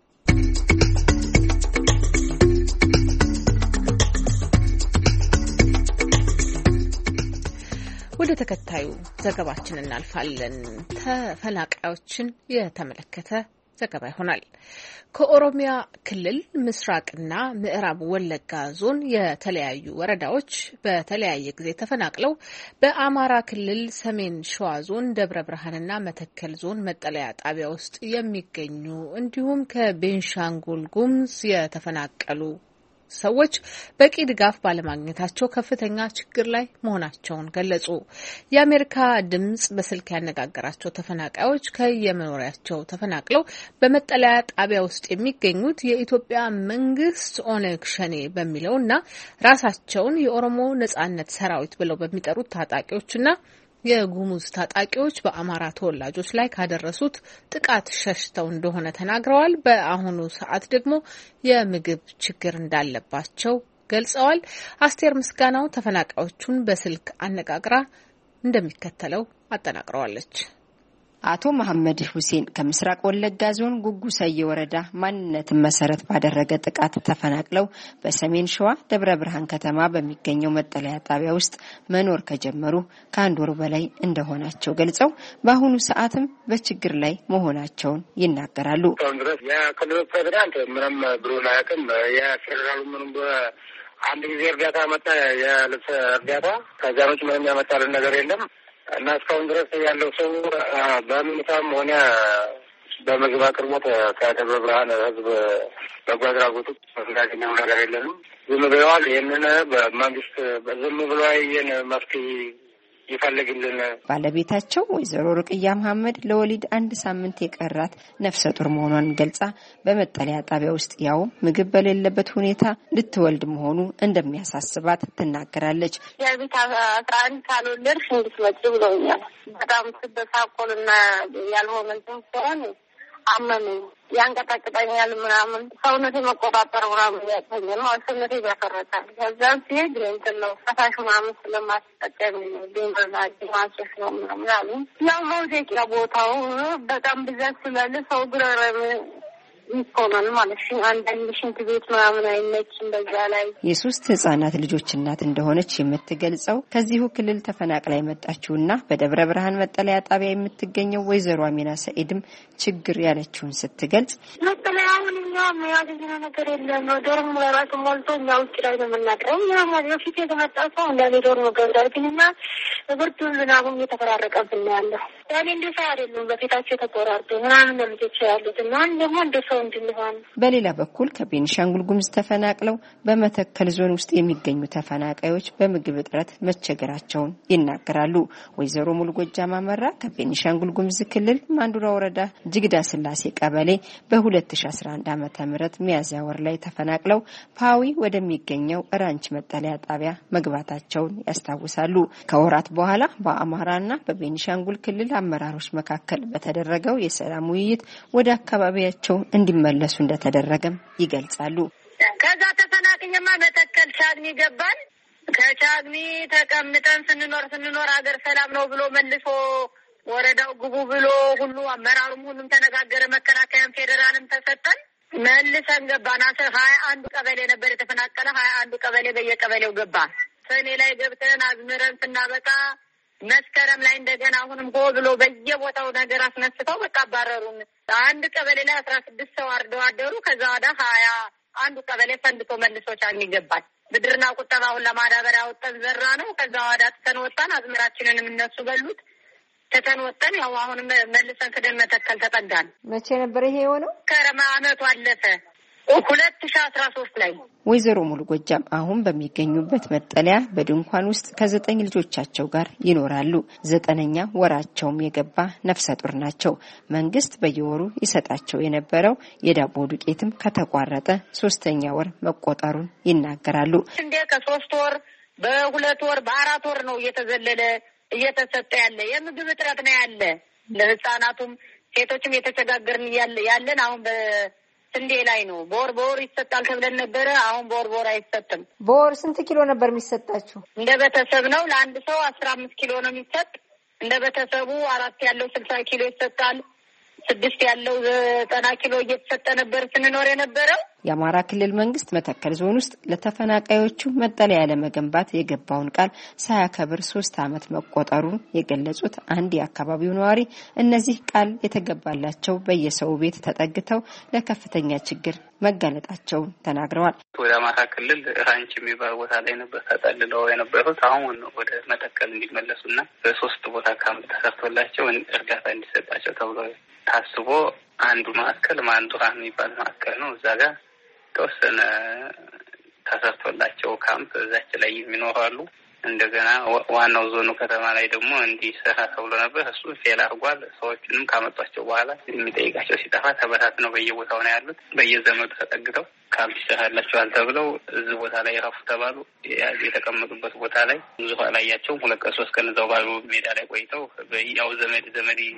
ወደ ተከታዩ ዘገባችን እናልፋለን። ተፈናቃዮችን የተመለከተ ዘገባ ይሆናል። ከኦሮሚያ ክልል ምስራቅና ምዕራብ ወለጋ ዞን የተለያዩ ወረዳዎች በተለያየ ጊዜ ተፈናቅለው በአማራ ክልል ሰሜን ሸዋ ዞን ደብረ ብርሃንና መተከል ዞን መጠለያ ጣቢያ ውስጥ የሚገኙ እንዲሁም ከቤንሻንጉል ጉሙዝ የተፈናቀሉ ሰዎች በቂ ድጋፍ ባለማግኘታቸው ከፍተኛ ችግር ላይ መሆናቸውን ገለጹ። የአሜሪካ ድምጽ በስልክ ያነጋገራቸው ተፈናቃዮች ከየመኖሪያቸው ተፈናቅለው በመጠለያ ጣቢያ ውስጥ የሚገኙት የኢትዮጵያ መንግስት ኦነግ ሸኔ በሚለውና ራሳቸውን የኦሮሞ ነጻነት ሰራዊት ብለው በሚጠሩት ታጣቂዎችና የጉሙዝ ታጣቂዎች በአማራ ተወላጆች ላይ ካደረሱት ጥቃት ሸሽተው እንደሆነ ተናግረዋል። በአሁኑ ሰዓት ደግሞ የምግብ ችግር እንዳለባቸው ገልጸዋል። አስቴር ምስጋናው ተፈናቃዮቹን በስልክ አነጋግራ እንደሚከተለው አጠናቅረዋለች። አቶ መሐመድ ሁሴን ከምስራቅ ወለጋ ዞን ጉጉሰዬ ወረዳ ማንነትን መሰረት ባደረገ ጥቃት ተፈናቅለው በሰሜን ሸዋ ደብረ ብርሃን ከተማ በሚገኘው መጠለያ ጣቢያ ውስጥ መኖር ከጀመሩ ከአንድ ወር በላይ እንደሆናቸው ገልጸው በአሁኑ ሰዓትም በችግር ላይ መሆናቸውን ይናገራሉ። ኮንግረስ የክልሉ ፕሬዝዳንት ምንም ብሎ ላያውቅም። የፌዴራሉ ምንም አንድ ጊዜ እርዳታ መጣ፣ የልብስ እርዳታ። ከዚያ ውጭ ምንም ያመጣልን ነገር የለም እና እስካሁን ድረስ ያለው ሰው በምንሳም ሆነ በምግብ አቅርቦት ከደብረ ብርሃን ህዝብ በጎ አድራጎቱ እንዳገኘው ነገር የለንም። ዝም ብለዋል። ይህንን በመንግስት ዝም ብሎ ይህን መፍትሄ ይፈልግልን። ባለቤታቸው ወይዘሮ ሩቅያ መሐመድ ለወሊድ 1 ሳምንት የቀራት ነፍሰ ጡር መሆኗን ገልጻ በመጠለያ ጣቢያ ውስጥ ያው ምግብ በሌለበት ሁኔታ ልትወልድ መሆኑ እንደሚያሳስባት ትናገራለች። የቤት 11 ካልወለድሽ እንድትመጪ ብለውኛል። በጣም ስበሳቆልና ያልሆነ ሲሆን አመመኝ፣ ያንቀጠቅጠኛል ምናምን ሰውነቴ መቆጣጠር ምናምን ያቀኛል ማለት ሰውነቴ ያፈረታል። ከዛም ሲሄድ እንትን ነው ፈሳሽ ምናምን ስለማትጠቀም ደምና ማጨስ ነው ምናምን አሉ። ያው መውደቂያ ቦታው በጣም ብዛት ስላለ ሰው ግረረም ይቆማል ማለት ነው። አንዳንድ ሽንት ቤት ምናምን አይመችም። በዛ ላይ የሶስት ህጻናት ልጆች እናት እንደሆነች የምትገልጸው ከዚሁ ክልል ተፈናቅላ የመጣችውና በደብረ ብርሃን መጠለያ ጣቢያ የምትገኘው ወይዘሮ አሚና ሰኢድም ችግር ያለችውን ስትገልጽ መጠለያውን እኛም ያገኘነው ነገር የለም። ዶርም ለራሱ ሞልቶ እኛ ውጭ ላይ ነው የምናድረው። እኛም በፊት የተመጣ ሰው እንደ ዶርም ገብዳልግንና ብርዱ ዝናቡም እየተፈራረቀብን ያለው ያኔ እንደ ሰው አይደሉም። በፊታቸው የተቆራርጡ ምናምን ልጆች ያሉት እና ደግሞ እንደ ሰው እንድንሆን። በሌላ በኩል ከቤኒሻንጉል ጉሙዝ ተፈናቅለው በመተከል ዞን ውስጥ የሚገኙ ተፈናቃዮች በምግብ እጥረት መቸገራቸውን ይናገራሉ። ወይዘሮ ሙሉ ጎጃም አመራ ከቤኒሻንጉል ጉሙዝ ክልል ማንዱራ ወረዳ ጅግዳ ስላሴ ቀበሌ በ2011 ዓ.ም ሚያዝያ ወር ላይ ተፈናቅለው ፓዊ ወደሚገኘው ራንች መጠለያ ጣቢያ መግባታቸውን ያስታውሳሉ። ከወራት በኋላ በአማራና በቤኒሻንጉል ክልል አመራሮች መካከል በተደረገው የሰላም ውይይት ወደ አካባቢያቸው እንዲመለሱ እንደተደረገም ይገልጻሉ። ከዛ ተፈናቅኝማ መተከል ቻግኒ ገባን። ከቻግኒ ተቀምጠን ስንኖር ሀገር ሰላም ነው ብሎ መልሶ ወረዳው ግቡ ብሎ ሁሉ አመራሩም ሁሉም ተነጋገረ። መከላከያም ፌደራልም ተሰጠን። መልሰን ገባን። 21 ቀበሌ ነበር የተፈናቀለ። 21 ቀበሌ በየቀበሌው ገባ። ሰኔ ላይ ገብተን አዝምረን ስናበቃ መስከረም ላይ እንደገና አሁንም ጎ ብሎ በየቦታው ነገር አስነስተው በቃ አባረሩን። አንድ ቀበሌ ላይ 16 ሰው አርደው አደሩ። ከዛ ወደ 21 ቀበሌ ፈንድቶ መልሶ ቻግኒ ገባል። ብድርና ቁጠባውን ለማዳበሪያ ወጣን ዘራ ነው። ከዛ ወደ አጥተን ወጣን። አዝምራችንንም እነሱ በሉት ተተን ወጣን። ያው አሁንም መልሰን ከደን መተከል ተጠጋን። መቼ ነበር ይሄ የሆነው? ከረማ አመቱ አለፈ 2013 ላይ። ወይዘሮ ሙሉ ጎጃም አሁን በሚገኙበት መጠለያ በድንኳን ውስጥ ከ9 ልጆቻቸው ጋር ይኖራሉ። 9ኛ ወራቸውም የገባ ነፍሰ ጡር ናቸው። መንግስት በየወሩ ይሰጣቸው የነበረው የዳቦ ዱቄትም ከተቋረጠ 3ኛ ወር መቆጠሩን ይናገራሉ። እንደ ከ3 ወር በ2 ወር በ4 ወር ነው እየተዘለለ እየተሰጠ ያለ። የምግብ እጥረት ነው ያለ። ለህፃናቱም ሴቶችም የተቸጋገርን ያለን አሁን በስንዴ ላይ ነው። በወር ይሰጣል ተብለን ነበረ። አሁን በወር አይሰጥም። በወር ስንት ኪሎ ነበር የሚሰጣችሁ? እንደ ቤተሰብ ነው። ለአንድ ሰው 15 ኪሎ ነው የሚሰጥ። እንደ ቤተሰቡ 4 ያለው 60 ኪሎ ይሰጣል። 6 ያለው 90 ኪሎ እየተሰጠ ነበር ስንኖር የነበረው። የአማራ ክልል መንግስት መተከል ዞን ውስጥ ለተፈናቃዮቹ መጠለያ ለመገንባት የገባውን ቃል ሳያከብር 3 ዓመት መቆጠሩን የገለጹት አንድ የአካባቢው ነዋሪ እነዚህ ቃል የተገባላቸው በየሰው ቤት ተጠግተው ለከፍተኛ ችግር መጋለጣቸውን ተናግረዋል። ወደ አማራ ክልል ራንች የሚባል ቦታ ላይ ነበር ተጠልለው የነበሩት። አሁን ወደ መተከል እንዲመለሱና በ3 ቦታ ካምፕ ተሰርቶላቸው እርዳታ እንዲሰጣቸው ተብሎ ታስቦ አንዱ ማዕከል ማንዱራ የሚባል ማዕከል ነው። እዛ ጋር ተወሰነ ተሰርቶላቸው ካምፕ እዛች ላይ የሚኖሩ አሉ። እንደገና ዋናው ዞኑ ከተማ ላይ ደግሞ እንዲሰራ ተብሎ ነበር። እሱ ፌል አድርጓል። ሰዎችንም ካመጧቸው በኋላ የሚጠይቃቸው ሲጠፋ ተበታትነው በየቦታው ነው ያሉት። በየዘመዱ ተጠግተው ካምፕ ይሰራላቸዋል ተብለው እዚህ ቦታ ላይ ረፉ ተባሉ። የተቀመጡበት ቦታ ላይ ብዙ አላያቸውም። 2 ቀን 3 ቀን እዛው ባሉ ሜዳ ላይ ቆይተው ያው ዘመድ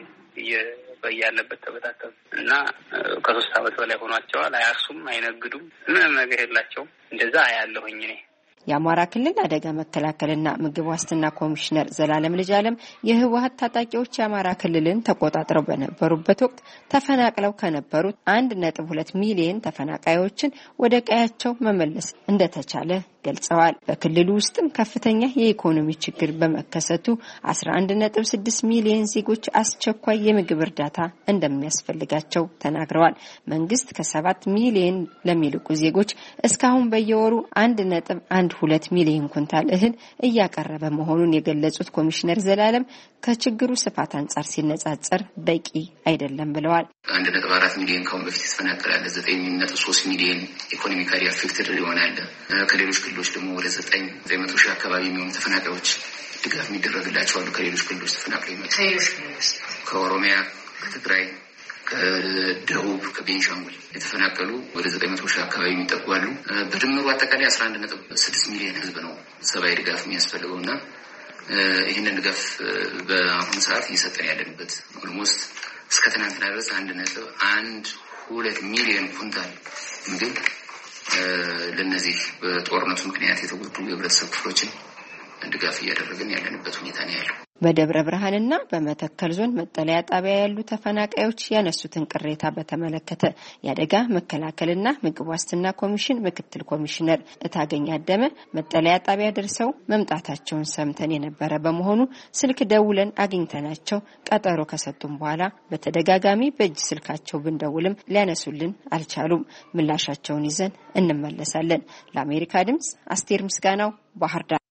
በያለበት ተበታተኑ እና ከ3 ዓመት በላይ ሆኗቸዋል። አያርሱም፣ አይነግዱም፣ ምንም ነገር የላቸውም። እንደዛ አያለሁኝ እኔ። የአማራ ክልል አደጋ መከላከልና ምግብ ዋስትና ኮሚሽነር ዘላለም ልጅአለም የህወሓት ታጣቂዎች የአማራ ክልልን ተቆጣጥረው በነበሩበት ወቅት ተፈናቅለው ከነበሩት 1.2 ሚሊዮን ተፈናቃዮችን ወደ ቀያቸው መመለስ እንደተቻለ ገልጸዋል። በክልሉ ውስጥም ከፍተኛ የኢኮኖሚ ችግር በመከሰቱ 11.6 ሚሊዮን ዜጎች አስቸኳይ የምግብ እርዳታ እንደሚያስፈልጋቸው ተናግረዋል። መንግስት ከ7 ሚሊዮን ለሚልቁ ዜጎች እስካሁን በየወሩ 1.12 ሚሊዮን ኩንታል እህል እያቀረበ መሆኑን የገለጹት ኮሚሽነር ዘላለም ከችግሩ ስፋት አንጻር ሲነጻጸር በቂ አይደለም ብለዋል። 1.4 ሚሊዮን ካሁን በፊት ተፈናቀለ። 9.3 ሚሊዮን ኢኮኖሚካሊ አፌክትድ ይሆናል። ከሌሎች ክልሎች ደግሞ ወደ 900 ሺህ አካባቢ የሚሆኑ ተፈናቃዮች ድጋፍ የሚደረግላቸው አሉ። ከሌሎች ክልሎች ተፈናቅለው ይመጡ ከኦሮሚያ፣ ከትግራይ፣ ከደቡብ፣ ከቤንሻንጉል የተፈናቀሉ ወደ 900 ሺህ አካባቢ የሚጠጉ አሉ። በድምሩ አጠቃላይ 11.6 ሚሊዮን ህዝብ ነው ሰብአዊ ድጋፍ የሚያስፈልገውና ይህንን ድጋፍ በአሁኑ ሰዓት እየሰጠን ያለንበት ኦልሞስት እስከ ትናንትና ድረስ 1.12 ሚሊዮን ኩንታል ምግብ ለነዚህ በጦርነቱ ምክንያት የተጎዱ የህብረተሰብ ክፍሎችን ድጋፍ እያደረግን ያለንበት ሁኔታ ነው ያለው። በደብረ ብርሃንና በመተከል ዞን መጠለያ ጣቢያ ያሉ ተፈናቃዮች ያነሱትን ቅሬታ በተመለከተ የአደጋ መከላከልና ምግብ ዋስትና ኮሚሽን ምክትል ኮሚሽነር እታገኝ አደመ መጠለያ ጣቢያ ደርሰው መምጣታቸውን ሰምተን የነበረ በመሆኑ ስልክ ደውለን አግኝተናቸው ቀጠሮ ከሰጡን በኋላ በተደጋጋሚ በእጅ ስልካቸው ብንደውልም ሊያነሱልን አልቻሉም። ምላሻቸውን ይዘን እንመለሳለን። ለአሜሪካ ድምጽ አስቴር ምስጋናው ባህር ዳር።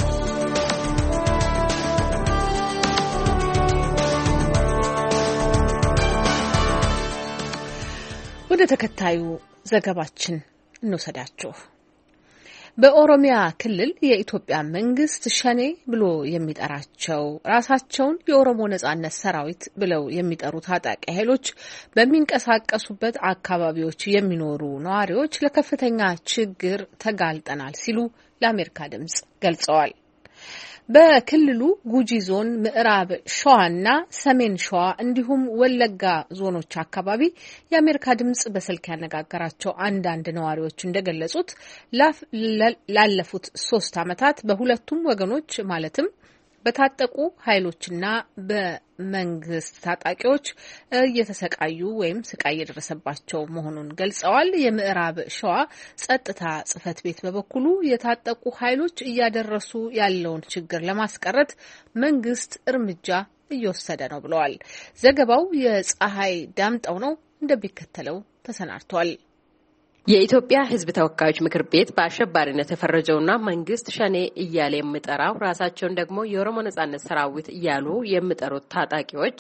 ወደ ተከታዩ ዘገባችን እንወሰዳችሁ። በኦሮሚያ ክልል የኢትዮጵያ መንግስት ሸኔ ብሎ የሚጠራቸው ራሳቸውን የኦሮሞ ነጻነት ሰራዊት ብለው የሚጠሩ ታጣቂ ኃይሎች በሚንቀሳቀሱበት አካባቢዎች የሚኖሩ ነዋሪዎች ለከፍተኛ ችግር ተጋልጠናል ሲሉ ለአሜሪካ ድምጽ ገልጸዋል። በክልሉ ጉጂ ዞን ምዕራብ ሸዋና ሰሜን ሸዋ እንዲሁም ወለጋ ዞኖች አካባቢ የአሜሪካ ድምጽ በስልክ ያነጋገራቸው አንዳንድ ነዋሪዎች እንደገለጹት ላለፉት 3 ዓመታት በሁለቱም ወገኖች ማለትም በታጠቁ ኃይሎችና በመንግስት ታጣቂዎች እየተሰቃዩ ወይም ስቃይ እየደረሰባቸው መሆኑን ገልጸዋል። የምዕራብ ሸዋ ጸጥታ ጽሕፈት ቤት በበኩሉ የታጠቁ ኃይሎች እያደረሱ ያለውን ችግር ለማስቀረት መንግስት እርምጃ እየወሰደ ነው ብለዋል። ዘገባው የፀሐይ ዳምጠው ነው፣ እንደሚከተለው ተሰናድቷል። የኢትዮጵያ ሕዝብ ተወካዮች ምክር ቤት በአሸባሪነት የፈረጀውና መንግስት ሸኔ እያለ የሚጠራው ራሳቸውን ደግሞ የኦሮሞ ነጻነት ሰራዊት እያሉ የሚጠሩት ታጣቂዎች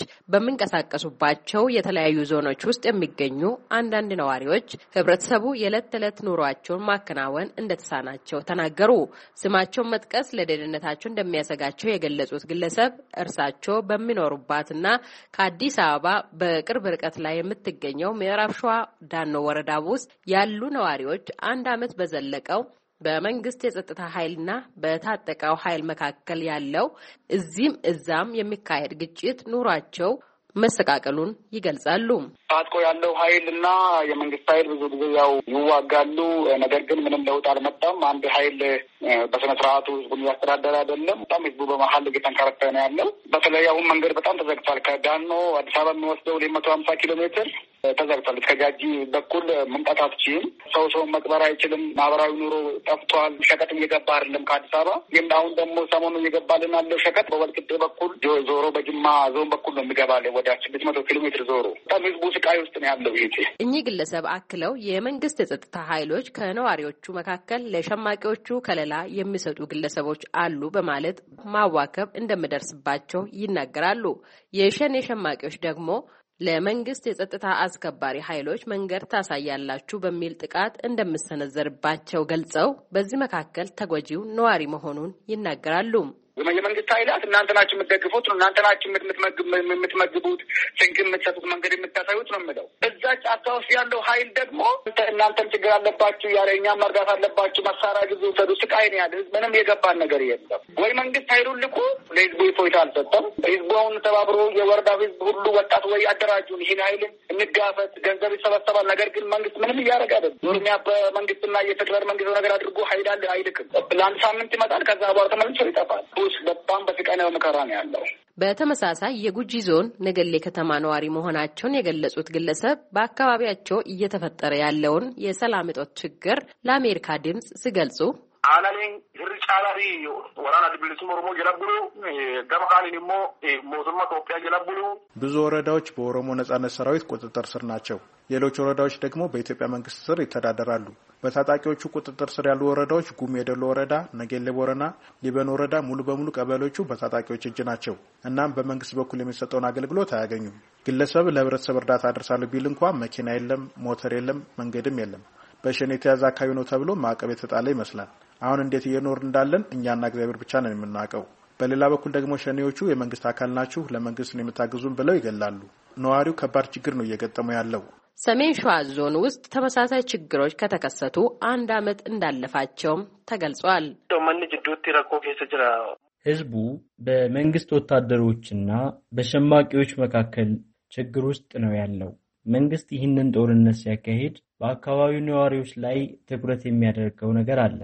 በሚንቀሳቀሱባቸው የተለያዩ ዞኖች ውስጥ የሚገኙ አንዳንድ ነዋሪዎች ህብረተሰቡ የዕለት ተዕለት ኑሯቸውን ማከናወን እንደተሳናቸው ተናገሩ። ስማቸውን መጥቀስ ለደህንነታቸው እንደሚያሰጋቸው የገለጹት ግለሰብ እርሳቸው በሚኖሩባትና ከአዲስ አበባ በቅርብ ርቀት ላይ የምትገኘው ምዕራብ ሸዋ ዳኖ ወረዳ ውስጥ ያሉ ነዋሪዎች 1 ዓመት በዘለቀው በመንግስት የጸጥታ ኃይልና በታጠቀው ኃይል መካከል ያለው እዚህም እዛም የሚካሄድ ግጭት ኑሯቸው መሰቃቀሉን ይገልጻሉ። ታጥቆ ያለው ኃይልና የመንግስት ኃይል ብዙ ጊዜ ያው ይዋጋሉ። ነገር ግን ምንም ለውጥ አልመጣም። አንድ ኃይል በስነ ስርዓቱ ህዝቡን እያስተዳደረ አይደለም። በጣም ህዝቡ በመሀል እየተንከረፈ ነው ያለው። በተለይ አሁን መንገድ በጣም ተዘግቷል። ከዳኖ አዲስ አበባ የሚወስደው 250 ኪሎ ሜትር ተዘግቷል። እስከ ጃጂ በኩል መምጣት አትችልም። ሰው መቅበር አይችልም። ማህበራዊ ኑሮ ጠፍቷል። ሸቀጥም እየገባ አይደለም ከአዲስ አበባ። ግን አሁን ደግሞ ሰሞኑ እየገባልን ያለው ሸቀጥ በወልቂጤ በኩል ዞሮ በጅማ ዞን በኩል ነው የሚገባልን ወደ 600 ኪሎ ሜትር ዞሮ። በጣም ህዝቡ ስቃይ ውስጥ ነው ያለው። እኚህ ግለሰብ አክለው የመንግስት የጸጥታ ኃይሎች ከነዋሪዎቹ መካከል ለሸማቂዎቹ ከለላ የሚሰጡ ግለሰቦች አሉ በማለት ማዋከብ እንደሚደርስባቸው ይናገራሉ። የሸኔ ሸማቂዎች ደግሞ ለመንግስት የጸጥታ አስከባሪ ኃይሎች መንገድ ታሳያላችሁ በሚል ጥቃት እንደሚሰነዘርባቸው ገልጸው በዚህ መካከል ተጎጂው ነዋሪ መሆኑን ይናገራሉ። የመንግስት ኃይላት እናንተ ናችሁ የምትደግፉት፣ እናንተ ናችሁ የምትመግቡት፣ ስንቅ የምትሰጡት፣ መንገድ የምታሳዩት ነው የምለው። እዛ ጫካ ውስጥ ያለው ኃይል ደግሞ እናንተም ችግር አለባችሁ ያለ እኛም መርዳት አለባችሁ፣ መሳሪያ ግዙ፣ ውሰዱ፣ ስቃይ ነው ያለ። ህዝብ ምንም የገባን ነገር የለም። ወይ መንግስት ኃይሉን ልኮ ለህዝቡ እፎይታ አልሰጠም። ህዝቡ አሁን ተባብሮ የወረዳው ህዝብ ሁሉ ወጣት ወይ አደራጁን ይህን ኃይልን እንጋፈት፣ ገንዘብ ይሰበሰባል። ነገር ግን መንግስት ምንም እያደረገ አይደለም። ኦሮሚያ በመንግስትና የፌደራል መንግስት ነገር አድርጎ ኃይል አይልክም። ለአንድ ሳምንት ይመጣል፣ ከዛ በኋላ ተመልሶ ይጠፋል። በጣም በስቃይ ነው መከራ ነው ያለው። በተመሳሳይ የጉጂ ዞን ነገሌ ከተማ ነዋሪ መሆናቸውን የገለጹት ግለሰብ በአካባቢያቸው እየተፈጠረ ያለውን የሰላም እጦት ችግር ለአሜሪካ ድምጽ ሲገልጹ አናኔን ጫላሪ ወራና ድብልቱ ኦሮሞ ጀለብሉ ገመካሊን ሞ ሞቱማ ኢትዮጵያ ጀለብሉ ብዙ ወረዳዎች በኦሮሞ ነጻነት ሰራዊት ቁጥጥር ስር ናቸው። ሌሎች ወረዳዎች ደግሞ በኢትዮጵያ መንግስት ስር ይተዳደራሉ። በታጣቂዎቹ ቁጥጥር ስር ያሉ ወረዳዎች ጉም የደሎ ወረዳ፣ ነገሌ ቦረና፣ ሊበን ወረዳ ሙሉ በሙሉ ቀበሌዎቹ በታጣቂዎች እጅ ናቸው። እናም በመንግስት በኩል የሚሰጠውን አገልግሎት አያገኙም። ግለሰብ ለህብረተሰብ እርዳታ አድርሳለሁ ቢል እንኳን መኪና የለም፣ ሞተር የለም፣ መንገድም የለም። በሸኔ የተያዘ አካባቢ ነው ተብሎ ማዕቀብ የተጣለ ይመስላል። አሁን እንዴት እየኖር እንዳለን እኛና እግዚአብሔር ብቻ ነን የምናውቀው። በሌላ በኩል ደግሞ ሸኔዎቹ የመንግስት አካል ናችሁ፣ ለመንግስት ነው የምታግዙን ብለው ይገላሉ። ነዋሪው ከባድ ችግር ነው እየገጠመው ያለው። ሰሜን ሸዋ ዞን ውስጥ ተመሳሳይ ችግሮች ከተከሰቱ 1 ዓመት እንዳለፋቸውም ተገልጿል። ማን ጅዶቲ ረኮ ከሰ ጅራ ህዝቡ በመንግስት ወታደሮችና በሸማቂዎች መካከል ችግር ውስጥ ነው ያለው። መንግስት ይህንን ጦርነት ሲያካሂድ በአካባቢው ነዋሪዎች ላይ ትኩረት የሚያደርገው ነገር አለ።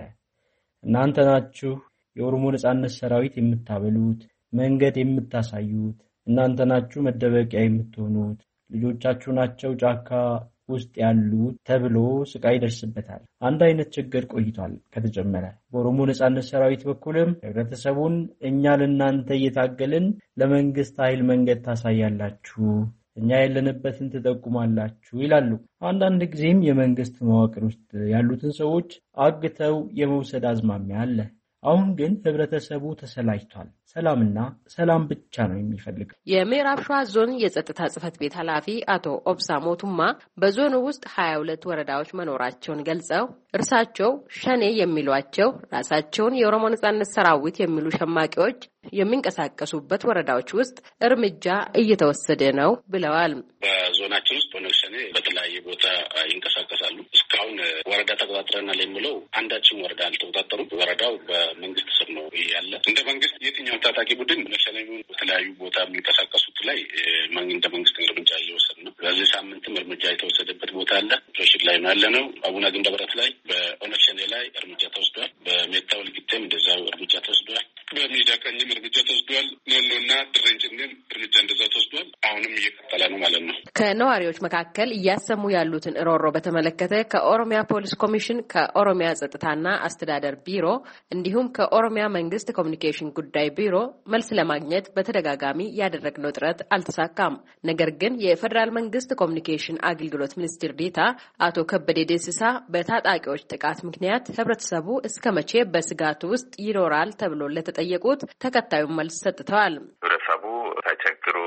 እናንተ ናችሁ የኦሮሞ ነጻነት ሰራዊት የምታበሉት፣ መንገድ የምታሳዩት፣ እናንተ ናችሁ መደበቂያ የምትሆኑት፣ ልጆቻችሁ ናቸው ጫካ ውስጥ ያሉት ተብሎ ስቃይ ይደርስበታል። አንድ አይነት ችግር ቆይቷል ከተጀመረ። በኦሮሞ ነጻነት ሰራዊት በኩልም ህብረተሰቡን እኛ ለእናንተ እየታገልን ለመንግስት ኃይል መንገድ ታሳያላችሁ፣ እኛ ያለንበትን ትጠቁማላችሁ ይላሉ። አንዳንድ ጊዜም የመንግስት መዋቅር ውስጥ ያሉትን ሰዎች አግተው የመውሰድ አዝማሚያ አለ። አሁን ግን ህብረተሰቡ ተሰላችቷል። ሰላምና ሰላም ብቻ ነው የሚፈልገው። የምዕራብ ሸዋ ዞን የጸጥታ ጽሕፈት ቤት ኃላፊ አቶ ኦብሳ ሞቱማ በዞኑ ውስጥ 22 ወረዳዎች መኖራቸውን ገልጸው እርሳቸው ሸኔ የሚሏቸው ራሳቸውን የኦሮሞ ነጻነት ሰራዊት የሚሉ ሸማቂዎች የሚንቀሳቀሱበት ወረዳዎች ውስጥ እርምጃ እየተወሰደ ነው ብለዋል። በዞናችን ውስጥ ኦነግ ሸኔ በተለያየ ቦታ ይንቀሳቀሳሉ። እስካሁን ወረዳ ተቆጣጥረናል የሚለው አንዳችም ወረዳ አልተቆጣጠሩም። ወረዳው በመንግስት ስር ነው ያለ። እንደ መንግስት የትኛው ታጣቂ ቡድን ኦነግ ሸኔ በተለያዩ ቦታ የሚንቀሳቀሱት ላይ እንደ መንግስት እርምጃ እየወሰድ ነው። በዚህ ሳምንትም እርምጃ የተወሰደበት ቦታ አለ። ኦፕሬሽን ላይ ነው ያለ ነው። አቡነ ግንደበረት ላይ በኦነግ ሸኔ ላይ እርምጃ ተወስዷል። በሜታ ወልቂጤም እንደዛው እርምጃ ተወስዷል። በሚዳ ቀኝም እርምጃ ተወስዷል። ኖኖና ድሬንጭንም እርምጃ እንደዛ ተወስዷል። አሁንም እየቀጠለ ነው ማለት ነው። ከነዋሪዎች መካከል እያሰሙ ያሉትን ሮሮ በተመለከተ ከኦሮሚያ ፖሊስ ኮሚሽን፣ ከኦሮሚያ ጸጥታና አስተዳደር ቢሮ እንዲሁም ከኦሮሚያ መንግስት ኮሚኒኬሽን ጉዳይ ቢሮ መልስ ለማግኘት በተደጋጋሚ ያደረግነው ጥረት አልተሳካም። ነገር ግን የፌዴራል መንግስት ኮሚኒኬሽን አገልግሎት ሚኒስትር ዴኤታ አቶ ከበደ ደሲሳ በታጣቂዎች ጥቃት ምክንያት ህብረተሰቡ እስከ መቼ በስጋት ውስጥ ይኖራል ተብሎ ለተጠየቁት ተከታዩን መልስ ሰጥተዋል። ህብረተሰቡ ተቸግሮ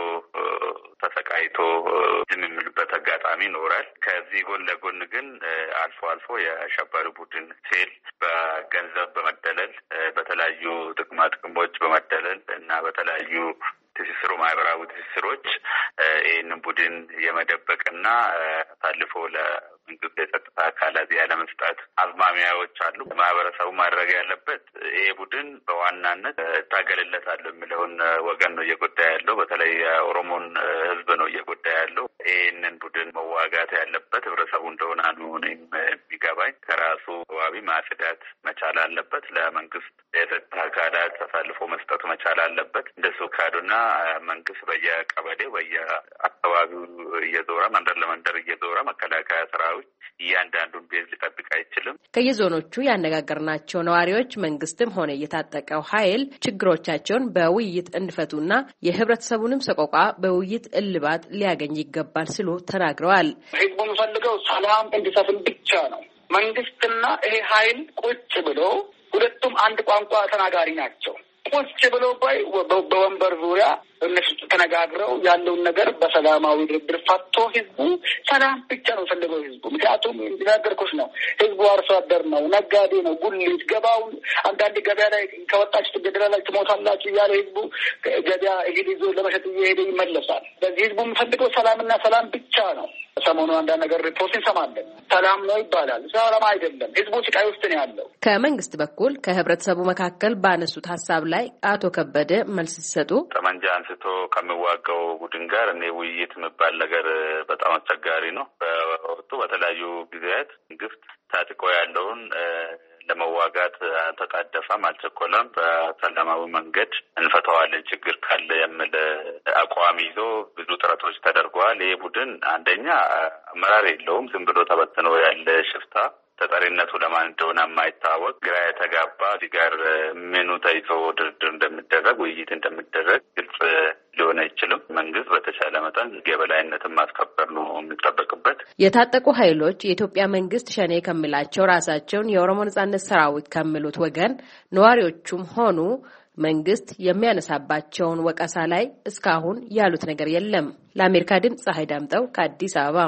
ተሰቃይቶ ዝም የሚልበት አጋጣሚ ይኖራል። ከዚህ ጎን ለጎን ግን አልፎ አልፎ የአሸባሪ ቡድን ሴል በገንዘብ በመደለል በተለያዩ ጥቅማ ጥቅሞች በመደለል እና በተለያዩ ትስስሩ ማህበራዊ ትስስሮች ይህንን ቡድን የመደበቅና አሳልፎ ለመንግስት የጸጥታ አካላት ያለመስጠት አዝማሚያዎች አሉ። ማህበረሰቡ ማድረግ ያለበት ይሄ ቡድን በዋናነት እታገልለታለሁ የሚለውን ወገን ነው እየጎዳ ያለው። በተለይ የኦሮሞን ህዝብ ነው እየጎዳ ያለው። ይህንን ቡድን መዋጋት ያለበት ህብረተሰቡ እንደሆነ ነው የሚገባኝ። ከራሱ ዋቢ ማጽዳት መቻል አለበት። ለመንግስት የጸጥታ አካላት አሳልፎ መስጠት መቻል አለበት። እንደሱ ካዱና መንግስት በየቀበሌው በየአካባቢው እየዞረ መንደር ለመንደር እየዞረ መከላከያ ሰራዊት እያንዳንዱን ቤት ሊጠብቅ አይችልም። ከየዞኖቹ ያነጋገርናቸው ነዋሪዎች መንግስትም ሆነ የታጠቀው ኃይል ችግሮቻቸውን በውይይት እንዲፈቱና የህብረተሰቡንም ሰቆቃ በውይይት እልባት ሊያገኝ ይገባል ሲሉ ተናግረዋል። ህዝቡ የሚፈልገው ሰላም እንዲሰፍን ብቻ ነው። መንግስትና ይሄ ኃይል ቁጭ ብሎ ሁለቱም አንድ ቋንቋ ተናጋሪ ናቸው። ቁጭ ብሎ በወንበር ዙሪያ እነሱ ተነጋግረው ያለውን ነገር በሰላማዊ ድርድር ፈቶ ህዝቡ ሰላም ብቻ ነው ፈልገው ህዝቡ። ምክንያቱም እንደነገርኩሽ ነው፣ ህዝቡ አርሶ አደር ነው፣ ነጋዴ ነው። ጉሊት ገባውን አንዳንድ ገበያ ላይ ከወጣችሁ ትገደላላችሁ፣ ትሞታላችሁ እያለ ህዝቡ ገበያ እህል ይዞ ለመሸጥ እየሄደ ይመለሳል። ስለዚህ ህዝቡ የሚፈልገው ሰላምና ሰላም ብቻ ነው። ሰሞኑ አንዳንድ ነገር ሪፖርት እንሰማለን። ሰላም ነው ይባላል። ሰላም አይደለም። ህዝቡ ስቃይ ውስጥ ነው ያለው። ከመንግስት በኩል ከህብረተሰቡ መካከል ባነሱት ሀሳብ ላይ አቶ ከበደ መልስ ሲሰጡ ጠመንጃ አንስቶ ከሚዋጋው ቡድን ጋር እኔ ውይይት የሚባል ነገር በጣም አስቸጋሪ ነው። በወቅቱ በተለያዩ ጊዜያት መንግስት ታጥቆ ያለውን ለመዋጋት አልተጣደፈም፣ አልቸኮለም። በሰላማዊ መንገድ እንፈታዋለን ችግር ካለ የሚል አቋም ይዞ ብዙ ጥረቶች ተደርገዋል። ይህ ቡድን አንደኛ አመራር የለውም፣ ዝም ብሎ ተበትኖ ያለ ሽፍታ፣ ተጠሪነቱ ለማን እንደሆነ የማይታወቅ ግራ የተጋባ እዚህ ጋር ምኑ ተይዞ ድርድር እንደሚደረግ ውይይት እንደሚደረግ ግልጽ ሊሆን አይችልም። መንግስት በተቻለ መጠን የበላይነትን ማስከበር ነው የሚጠበቅበት። የታጠቁ ኃይሎች የኢትዮጵያ መንግስት ሸኔ ከሚላቸው ራሳቸውን የኦሮሞ ነጻነት ሰራዊት ከሚሉት ወገን ነዋሪዎቹም ሆኑ መንግስት የሚያነሳባቸውን ወቀሳ ላይ እስካሁን ያሉት ነገር የለም። ለአሜሪካ ድምፅ ፀሐይ ዳምጠው ከአዲስ አበባ።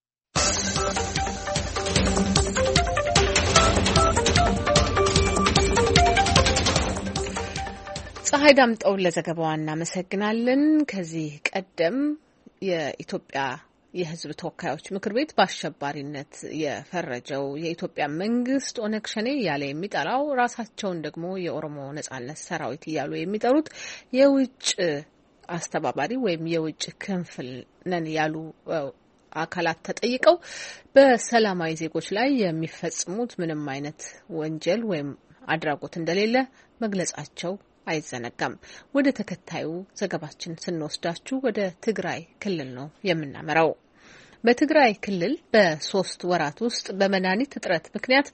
ፀሐይ ዳምጠውን ለዘገባዋ እናመሰግናለን። ከዚህ ቀደም የኢትዮጵያ የሕዝብ ተወካዮች ምክር ቤት በአሸባሪነት የፈረጀው የኢትዮጵያ መንግስት ኦነግ ሸኔ እያለ የሚጠራው ራሳቸውን ደግሞ የኦሮሞ ነጻነት ሰራዊት እያሉ የሚጠሩት የውጭ አስተባባሪ ወይም የውጭ ክንፍ ነን ያሉ አካላት ተጠይቀው በሰላማዊ ዜጎች ላይ የሚፈጽሙት ምንም አይነት ወንጀል ወይም አድራጎት እንደሌለ መግለጻቸው አይዘነጋም። ወደ ተከታዩ ዘገባችን ስንወስዳችሁ ወደ ትግራይ ክልል ነው የምናመራው። በትግራይ ክልል በ3 ወራት ውስጥ በመድኃኒት እጥረት ምክንያት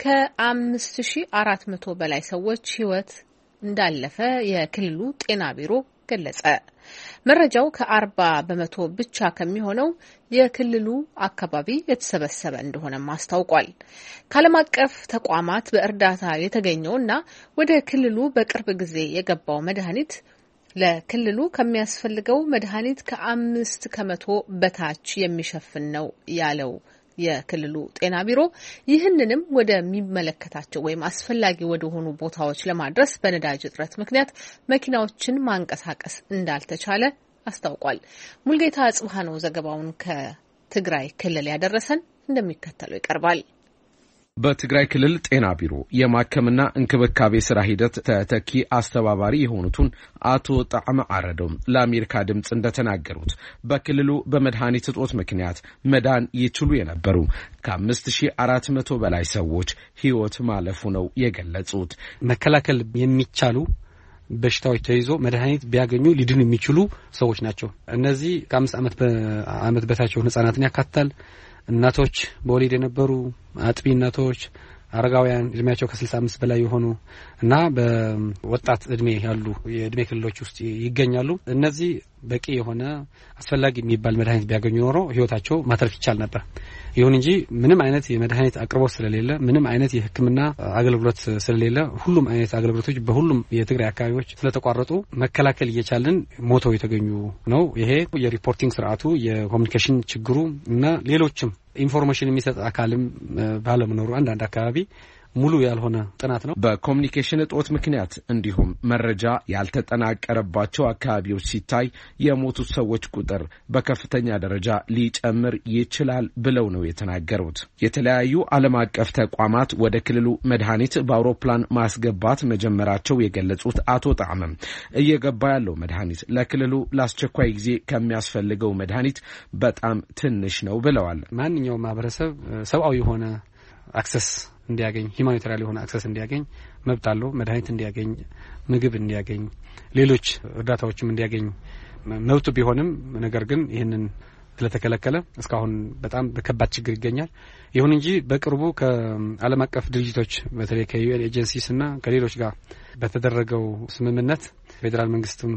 ከ5400 በላይ ሰዎች ሕይወት እንዳለፈ የክልሉ ጤና ቢሮ ገለጸ። መረጃው ከ40 በመቶ ብቻ ከሚሆነው የክልሉ አካባቢ የተሰበሰበ እንደሆነም አስታውቋል። ከዓለም አቀፍ ተቋማት በእርዳታ የተገኘውና ወደ ክልሉ በቅርብ ጊዜ የገባው መድኃኒት ለክልሉ ከሚያስፈልገው መድኃኒት ከ5 ከመቶ በታች የሚሸፍን ነው ያለው የክልሉ ጤና ቢሮ ይህንንም ወደሚመለከታቸው ወይም አስፈላጊ ወደ ሆኑ ቦታዎች ለማድረስ በነዳጅ እጥረት ምክንያት መኪናዎችን ማንቀሳቀስ እንዳልተቻለ አስታውቋል። ሙልጌታ አጽብሃ ነው ዘገባውን ከትግራይ ክልል ያደረሰን፣ እንደሚከተለው ይቀርባል። በትግራይ ክልል ጤና ቢሮ የማከምና እንክብካቤ ስራ ሂደት ተተኪ አስተባባሪ የሆኑትን አቶ ጣዕመ አረዶም ለአሜሪካ ድምጽ እንደተናገሩት በክልሉ በመድኃኒት እጦት ምክንያት መዳን ይችሉ የነበሩ ከ5400 በላይ ሰዎች ሕይወት ማለፉ ነው የገለጹት። መከላከል የሚቻሉ በሽታዎች ተይዞ መድኃኒት ቢያገኙ ሊድኑ የሚችሉ ሰዎች ናቸው። እነዚህ ከ5 ዓመት በታቸው ህጻናትን ያካትታል። እናቶች በወሊድ የነበሩ አጥቢ እናቶች፣ አረጋውያን እድሜያቸው ከ65 በላይ የሆኑ እና በወጣት እድሜ ያሉ የእድሜ ክልሎች ውስጥ ይገኛሉ። እነዚህ በቂ የሆነ አስፈላጊ የሚባል መድኃኒት ቢያገኙ ኖሮ ህይወታቸው ማትረፍ ይቻል ነበር። ይሁን እንጂ ምንም አይነት የመድኃኒት አቅርቦት ስለሌለ፣ ምንም አይነት የሕክምና አገልግሎት ስለሌለ፣ ሁሉም አይነት አገልግሎቶች በሁሉም የትግራይ አካባቢዎች ስለተቋረጡ መከላከል እየቻልን ሞተው የተገኙ ነው። ይሄ የሪፖርቲንግ ስርዓቱ፣ የኮሙኒኬሽን ችግሩ እና ሌሎችም ኢንፎርሜሽን የሚሰጥ አካልም ባለመኖሩ አንዳንድ አካባቢ ሙሉ ያልሆነ ጥናት ነው። በኮሙኒኬሽን እጦት ምክንያት እንዲሁም መረጃ ያልተጠናቀረባቸው አካባቢዎች ሲታይ የሞቱ ሰዎች ቁጥር በከፍተኛ ደረጃ ሊጨምር ይችላል ብለው ነው የተናገሩት። የተለያዩ ዓለም አቀፍ ተቋማት ወደ ክልሉ መድኃኒት በአውሮፕላን ማስገባት መጀመራቸው የገለጹት አቶ ጣዕመም እየገባ ያለው መድኃኒት ለክልሉ ለአስቸኳይ ጊዜ ከሚያስፈልገው መድኃኒት በጣም ትንሽ ነው ብለዋል። ማንኛውም ማህበረሰብ ሰብአዊ የሆነ አክሰስ እንዲያገኝ፣ ሂዩማኒታሪያን የሆነ አክሰስ እንዲያገኝ መብት አለው። መድኃኒት እንዲያገኝ፣ ምግብ እንዲያገኝ፣ ሌሎች እርዳታዎችም እንዲያገኝ መብቱ ቢሆንም ነገር ግን ይህንን ስለተከለከለ እስካሁን በጣም በከባድ ችግር ይገኛል። ይሁን እንጂ በቅርቡ ከዓለም አቀፍ ድርጅቶች በተለይ ከዩኤን ኤጀንሲስ እና ከሌሎች ጋር በተደረገው ስምምነት ፌዴራል መንግስትም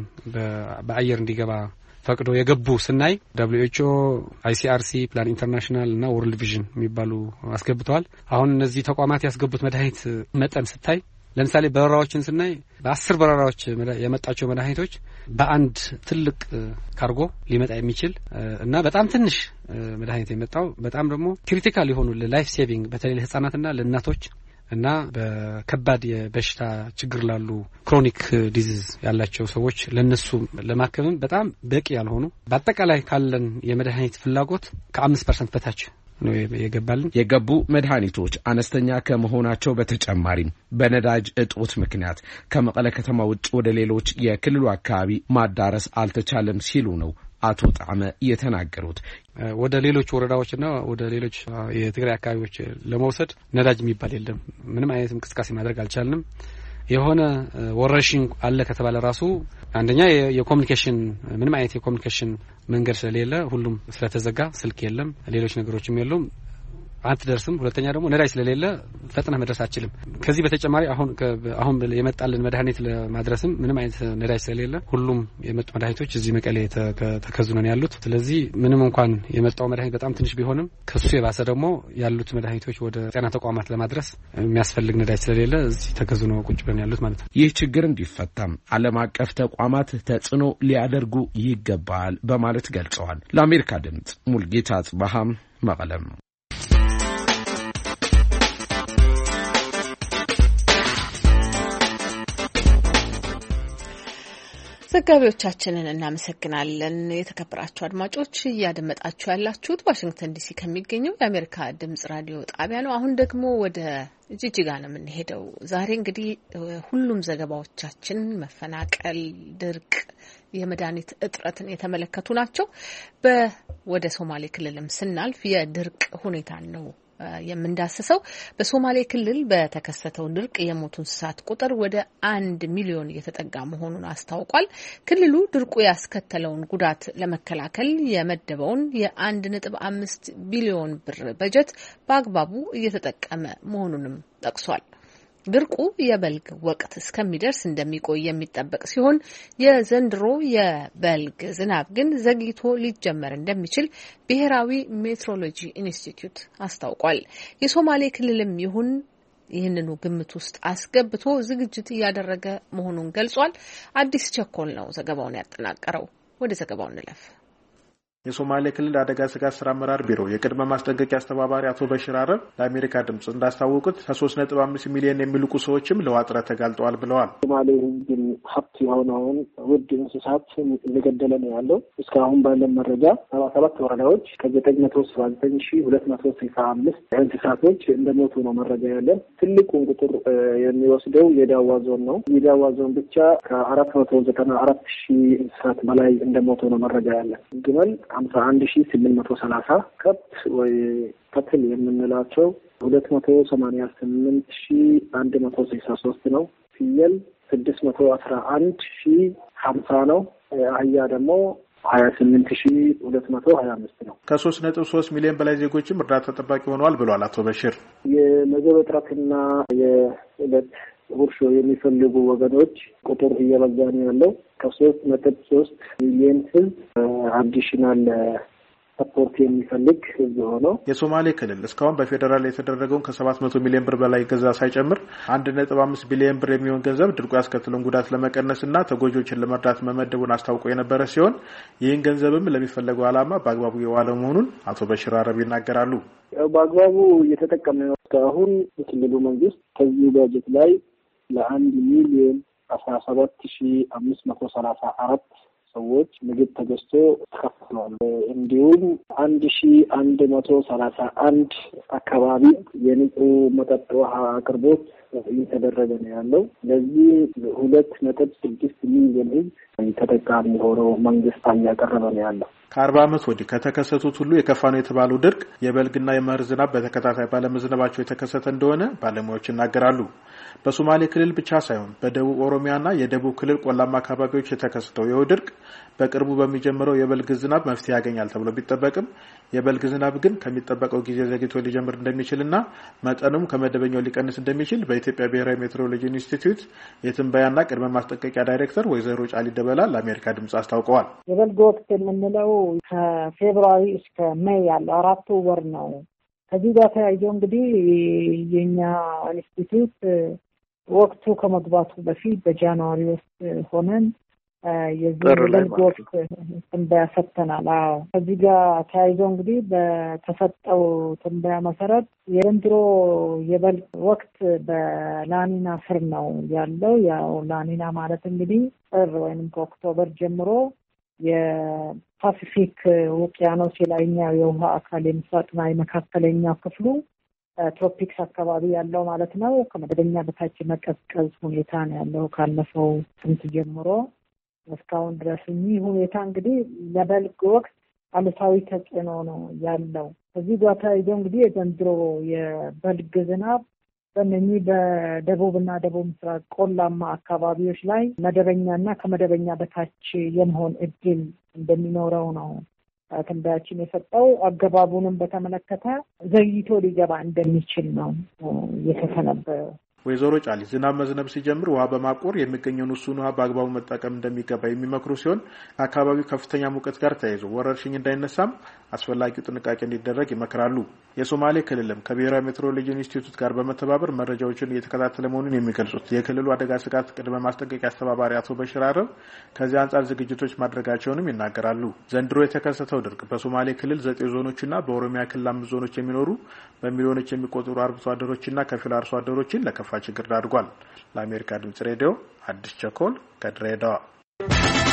በአየር እንዲገባ ፈቅዶ የገቡ ስናይ WHO፣ ICRC፣ ፕላን ኢንተርናሽናል እና ወርልድ ቪዥን የሚባሉ አስገብተዋል። አሁን እነዚህ ተቋማት ያስገቡት መድኃኒት መጠን ስታይ ለምሳሌ በረራዎችን ስናይ በ10 በረራዎች የመጣቸው መድኃኒቶች በአንድ ትልቅ ካርጎ ሊመጣ የሚችል እና በጣም ትንሽ መድኃኒት የመጣው በጣም ደግሞ ክሪቲካል የሆኑ ለላይፍ ሴቪንግ በተለይ ለህፃናትና ለእናቶች እና በከባድ የበሽታ ችግር ላሉ ክሮኒክ ዲዚዝ ያላቸው ሰዎች ለነሱ ለማከምም በጣም በቂ ያልሆኑ በአጠቃላይ ካለን የመድኃኒት ፍላጎት ከ5% በታች ነው የገባልን። የገቡ መድኃኒቶች አነስተኛ ከመሆናቸው በተጨማሪም በነዳጅ እጦት ምክንያት ከመቀለ ከተማ ውጭ ወደ ሌሎች የክልሉ አካባቢ ማዳረስ አልተቻለም ሲሉ ነው አቶ ጣዕመ የተናገሩት። ወደ ሌሎች ወረዳዎችና ወደ ሌሎች የትግራይ አካባቢዎች ለመውሰድ ነዳጅ የሚባል የለም። ምንም አይነት እንቅስቃሴ ማድረግ አልቻልንም። የሆነ ወረርሽኝ አለ ከተባለ ራሱ አንደኛ የኮሙኒኬሽን ምንም አይነት የኮሙኒኬሽን መንገድ ስለሌለ ሁሉም ስለተዘጋ ስልክ የለም፣ ሌሎች ነገሮችም የሉም፣ አትደርስም። ሁለተኛ ደግሞ ነዳጅ ስለሌለ ፈጥነህ መድረስ አትችልም። ከዚህ በተጨማሪ አሁን የመጣልን መድኃኒት ለማድረስም ምንም አይነት ነዳጅ ስለሌለ ሁሉም የመጡ መድኃኒቶች እዚህ መቀሌ ተከዙ ነው ያሉት። ስለዚህ ምንም እንኳን የመጣው መድኃኒት በጣም ትንሽ ቢሆንም ከሱ የባሰ ደግሞ ያሉት መድኃኒቶች ወደ ጤና ተቋማት ለማድረስ የሚያስፈልግ ነዳጅ ስለሌለ እዚህ ተከዙ ነው ቁጭ ብለን ያሉት ማለት ነው። ይህ ችግር እንዲፈታም ዓለም አቀፍ ተቋማት ተጽዕኖ ሊያደርጉ ይገባል በማለት ገልጸዋል። ለአሜሪካ ድምጽ ሙልጌታ አጽባሃም መቀለም። ዘጋቢዎቻችንን እናመሰግናለን። የተከበራችሁ አድማጮች እያደመጣችሁ ያላችሁት ዋሽንግተን ዲሲ ከሚገኘው የአሜሪካ ድምጽ ራዲዮ ጣቢያ ነው። አሁን ደግሞ ወደ ጅጅጋ ነው የምንሄደው። ዛሬ እንግዲህ ሁሉም ዘገባዎቻችን መፈናቀል፣ ድርቅ፣ የመድኃኒት እጥረትን የተመለከቱ ናቸው። ወደ ሶማሌ ክልልም ስናልፍ የድርቅ ሁኔታን ነው የምንዳስሰው። በሶማሌ ክልል በተከሰተው ድርቅ የሞቱ እንስሳት ቁጥር ወደ 1 ሚሊዮን እየተጠጋ መሆኑን አስታውቋል። ክልሉ ድርቁ ያስከተለውን ጉዳት ለመከላከል የመደበውን የ1.5 ቢሊዮን ብር በጀት በአግባቡ እየተጠቀመ መሆኑንም ጠቅሷል። ድርቁ የበልግ ወቅት እስከሚደርስ እንደሚቆይ የሚጠበቅ ሲሆን የዘንድሮ የበልግ ዝናብ ግን ዘግይቶ ሊጀመር እንደሚችል ብሔራዊ ሜትሮሎጂ ኢንስቲትዩት አስታውቋል። የሶማሌ ክልልም ይህንኑ ግምት ውስጥ አስገብቶ ዝግጅት እያደረገ መሆኑን ገልጿል። አዲስ ቸኮል ነው ዘገባውን ያጠናቀረው። ወደ ዘገባው እንለፍ። የሶማሌ ክልል አደጋ ስጋት ስራ አመራር ቢሮ የቅድመ ማስጠንቀቂያ አስተባባሪ አቶ በሽር አረብ ለአሜሪካ ድምጽ እንዳስታወቁት ከ3.5 ሚሊዮን የሚልቁ ሰዎችም ለውሃ እጥረት ተጋልጠዋል ብለዋል። ሶማሌ ሕዝብ ሀብት የሆነውን ውድ እንስሳት እየገደለ ነው ያለው። እስካሁን ባለን መረጃ 77 ወረዳዎች ከ979,265 እንስሳቶች እንደሞቱ ነው መረጃ ያለን። ትልቁን ቁጥር የሚወስደው የዳዋ ዞን ነው። የዳዋ ዞን ብቻ ከ494,000 እንስሳት በላይ እንደሞቱ ነው መረጃ ያለን። ግመል 51,830 ከብት ወይ ከትል የምንላቸው 288,163 ነው። ፍየል 611,050 ነው። አህያ ደግሞ 28,225 ነው። ከ3.3 ሚሊዮን በላይ ዜጎችም እርዳታ ተጠባቂ ሆነዋል ብሏል አቶ በሽር። የምግብ እጥረትና የዕለት ጉርሾ የሚፈልጉ ወገኖች ቁጥር እየበዛ ነው ያለው። ከ3.3 ሚሊዮን ህዝብ አዲሽናል ሰፖርት የሚፈልግ ህዝብ ሆኖ የሶማሌ ክልል እስካሁን በፌዴራል የተደረገውን ከ700 ሚሊዮን ብር በላይ ገንዘብ ሳይጨምር 1.5 ቢሊዮን ብር የሚሆን ገንዘብ ድርቁ ያስከተለውን ጉዳት ለመቀነስና ተጎጂዎችን ለመርዳት መመደቡን አስታውቆ የነበረ ሲሆን ይህን ገንዘብም ለሚፈለገው ዓላማ በአግባቡ የዋለ መሆኑን አቶ በሽር አረብ ይናገራሉ። በአግባቡ እየተጠቀመ ነው። እስካሁን የክልሉ መንግስት ከዚህ በጀት ላይ ለ1,017,534 ሰዎች ምግብ ተገዝቶ ተከፍሏል። እንዲሁም 1,131 አካባቢ የንጹህ መጠጥ ውሃ አቅርቦት እየተደረገ ነው ያለው። ለዚህ 2.6 ሚሊዮን ህዝብ ተጠቃሚ ሆነው መንግስት እያቀረበ ነው ያለው። ከ40 ዓመት ወዲህ ከተከሰቱት ሁሉ የከፋ ነው የተባለው ድርቅ የበልግና የመኸር ዝናብ በተከታታይ ባለመዝነባቸው የተከሰተ እንደሆነ ባለሙያዎች ይናገራሉ። በሶማሌ ክልል ብቻ ሳይሆን በደቡብ ኦሮሚያና የደቡብ ክልል ቆላማ አካባቢዎች የተከሰተው ይኸው ድርቅ በቅርቡ በሚጀምረው የበልግ ዝናብ መፍትሄ ያገኛል ተብሎ ቢጠበቅም የበልግ ዝናብ ግን ከሚጠበቀው ጊዜ ዘግይቶ ሊጀምር እንደሚችልና መጠኑም ከመደበኛው ሊቀንስ እንደሚችል በኢትዮጵያ ብሔራዊ ሜትሮሎጂ ኢንስቲትዩት የትንበያና ቅድመ ማስጠንቀቂያ ዳይሬክተር ወይዘሮ ጫሊ ደበላ ለአሜሪካ ድምጽ አስታውቀዋል። የበልግ ወቅት የምንለው ከፌብሩዋሪ እስከ ሜይ ያለው 4 ወር ነው። ከዚህ ጋር ተያይዞ እንግዲህ የኛ ኢንስቲትዩት ወቅቱ ከመግባቱ በፊት በጃንዋሪ ውስጥ ሆነን የዚህ የበልግ ወቅት ትንበያ ሰጥተናል። ከዚህ ጋር ተያይዞ እንግዲህ በተሰጠው ትንበያ መሰረት የዘንድሮ የበልግ ወቅት በላኒና ስር ነው ያለው። ያው ላኒና ማለት እንግዲህ ጥር ወይም ከኦክቶበር ጀምሮ የፓሲፊክ ውቅያኖስ የላይኛው የውሃ አካል የምስራቅና የመካከለኛው ክፍሉ ትሮፒክስ አካባቢ ያለው ማለት ነው ከመደበኛ በታች መቀዝቀዝ ሁኔታ ነው ያለው ካለፈው ጥንት ጀምሮ እስካሁን ድረስ። ይህ ሁኔታ እንግዲህ ለበልግ ወቅት አሉታዊ ተጽዕኖ ነው ያለው። ከዚህ ጋር ተያይዞ እንግዲህ የዘንድሮ የበልግ ዝናብ በእነኚህ በደቡብና ደቡብ ምስራቅ ቆላማ አካባቢዎች ላይ መደበኛና ከመደበኛ በታች የመሆን እድል እንደሚኖረው ነው ትንበያችን የሰጠው። አገባቡንም በተመለከተ ዘግይቶ ሊገባ እንደሚችል ነው የተተነበየው። ወይዘሮ ጫሊ ዝናብ መዝነብ ሲጀምር ውሃ በማቆር የሚገኘውን እሱን ውሃ በአግባቡ መጠቀም እንደሚገባ የሚመክሩ ሲሆን አካባቢው ከፍተኛ ሙቀት ጋር ተያይዞ ወረርሽኝ እንዳይነሳም አስፈላጊው ጥንቃቄ እንዲደረግ ይመክራሉ። የሶማሌ ክልልም ከብሔራዊ ሜትሮሎጂ ኢንስቲትዩት ጋር በመተባበር መረጃዎችን እየተከታተለ መሆኑን የሚገልጹት የክልሉ አደጋ ስጋት ቅድመ ማስጠንቀቂያ አስተባባሪ አቶ በሽር አረብ ከዚህ አንጻር ዝግጅቶች ማድረጋቸውንም ይናገራሉ። ዘንድሮ የተከሰተው ድርቅ በሶማሌ ክልል 9 ዞኖችና በኦሮሚያ ክልል 5 ዞኖች የሚኖሩ በሚሊዮኖች የሚቆጠሩ አርብቶ አደሮችና ከፊል አርሶ አደሮችን ለከፋ ችግር ዳርጓል። ለአሜሪካ ድምጽ ሬዲዮ አዲስ ቸኮል ከድሬዳዋ።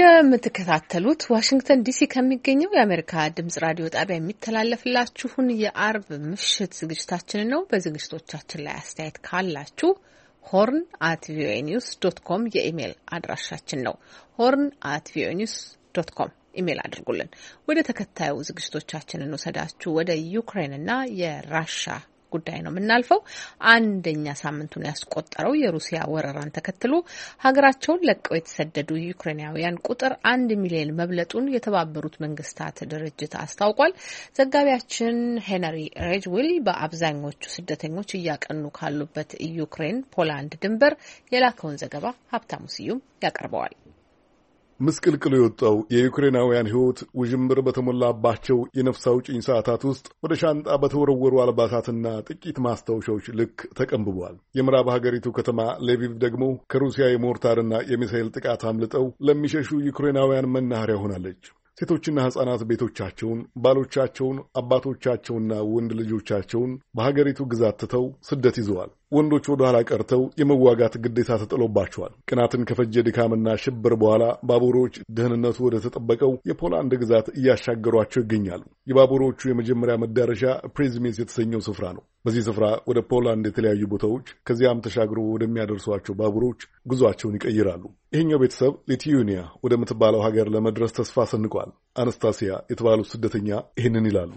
የምትከታተሉት ዋሽንግተን ዲሲ ከሚገኘው የአሜሪካ ድምጽ ራዲዮ ጣቢያ የሚተላለፍላችሁን የአርብ ምሽት ዝግጅታችንን ነው። በዝግጅቶቻችን ላይ አስተያየት ካላችሁ horn@voanews.com የኢሜል አድራሻችን ነው። horn@voanews.com ኢሜል አድርጉልን። ወደ ተከታዩ ዝግጅቶቻችንን ወሰዳችሁ ወደ ዩክሬንና የራሻ ጉዳይ ነው የምናልፈው። አንደኛ ሳምንቱን ያስቆጠረው የሩሲያ ወረራን ተከትሎ ሀገራቸውን ለቀው የተሰደዱ ዩክሬናውያን ቁጥር 1 ሚሊዮን መብለጡን የተባበሩት መንግስታት ድርጅት አስታውቋል። ዘጋቢያችን ሄነሪ ሬጅዊል በአብዛኞቹ ስደተኞች እያቀኑ ካሉበት ዩክሬን ፖላንድ ድንበር የላከውን ዘገባ ሀብታሙ ስዩም ያቀርበዋል። ምስቅልቅሉ የወጣው የዩክሬናውያን ሕይወት ውዥንብር በተሞላባቸው የነፍስ አውጭኝ ሰዓታት ውስጥ ወደ ሻንጣ በተወረወሩ አልባሳትና ጥቂት ማስታወሻዎች ልክ ተቀንብቧል። የምዕራብ ሀገሪቱ ከተማ ሌቪቭ ደግሞ ከሩሲያ የሞርታርና የሚሳኤል ጥቃት አምልጠው ለሚሸሹ ዩክሬናውያን መናኸሪያ ሆናለች። ሴቶችና ሕፃናት ቤቶቻቸውን፣ ባሎቻቸውን፣ አባቶቻቸውና ወንድ ልጆቻቸውን በሀገሪቱ ግዛት ትተው ስደት ይዘዋል። ወንዶች ወደ ኋላ ቀርተው የመዋጋት ግዴታ ተጥሎባቸዋል። ቀናትን ከፈጀ ድካምና ሽብር በኋላ ባቡሮች ደህንነቱ ወደ ተጠበቀው የፖላንድ ግዛት እያሻገሯቸው ይገኛሉ። የባቡሮቹ የመጀመሪያ መዳረሻ ፕሬዝሜስ የተሰኘው ስፍራ ነው። በዚህ ስፍራ ወደ ፖላንድ የተለያዩ ቦታዎች ከዚያም ተሻግሮ ወደሚያደርሷቸው ባቡሮች ጉዟቸውን ይቀይራሉ። ይህኛው ቤተሰብ ሊቲዩኒያ ወደምትባለው ሀገር ለመድረስ ተስፋ ሰንቋል። አነስታሲያ የተባሉት ስደተኛ ይህንን ይላሉ።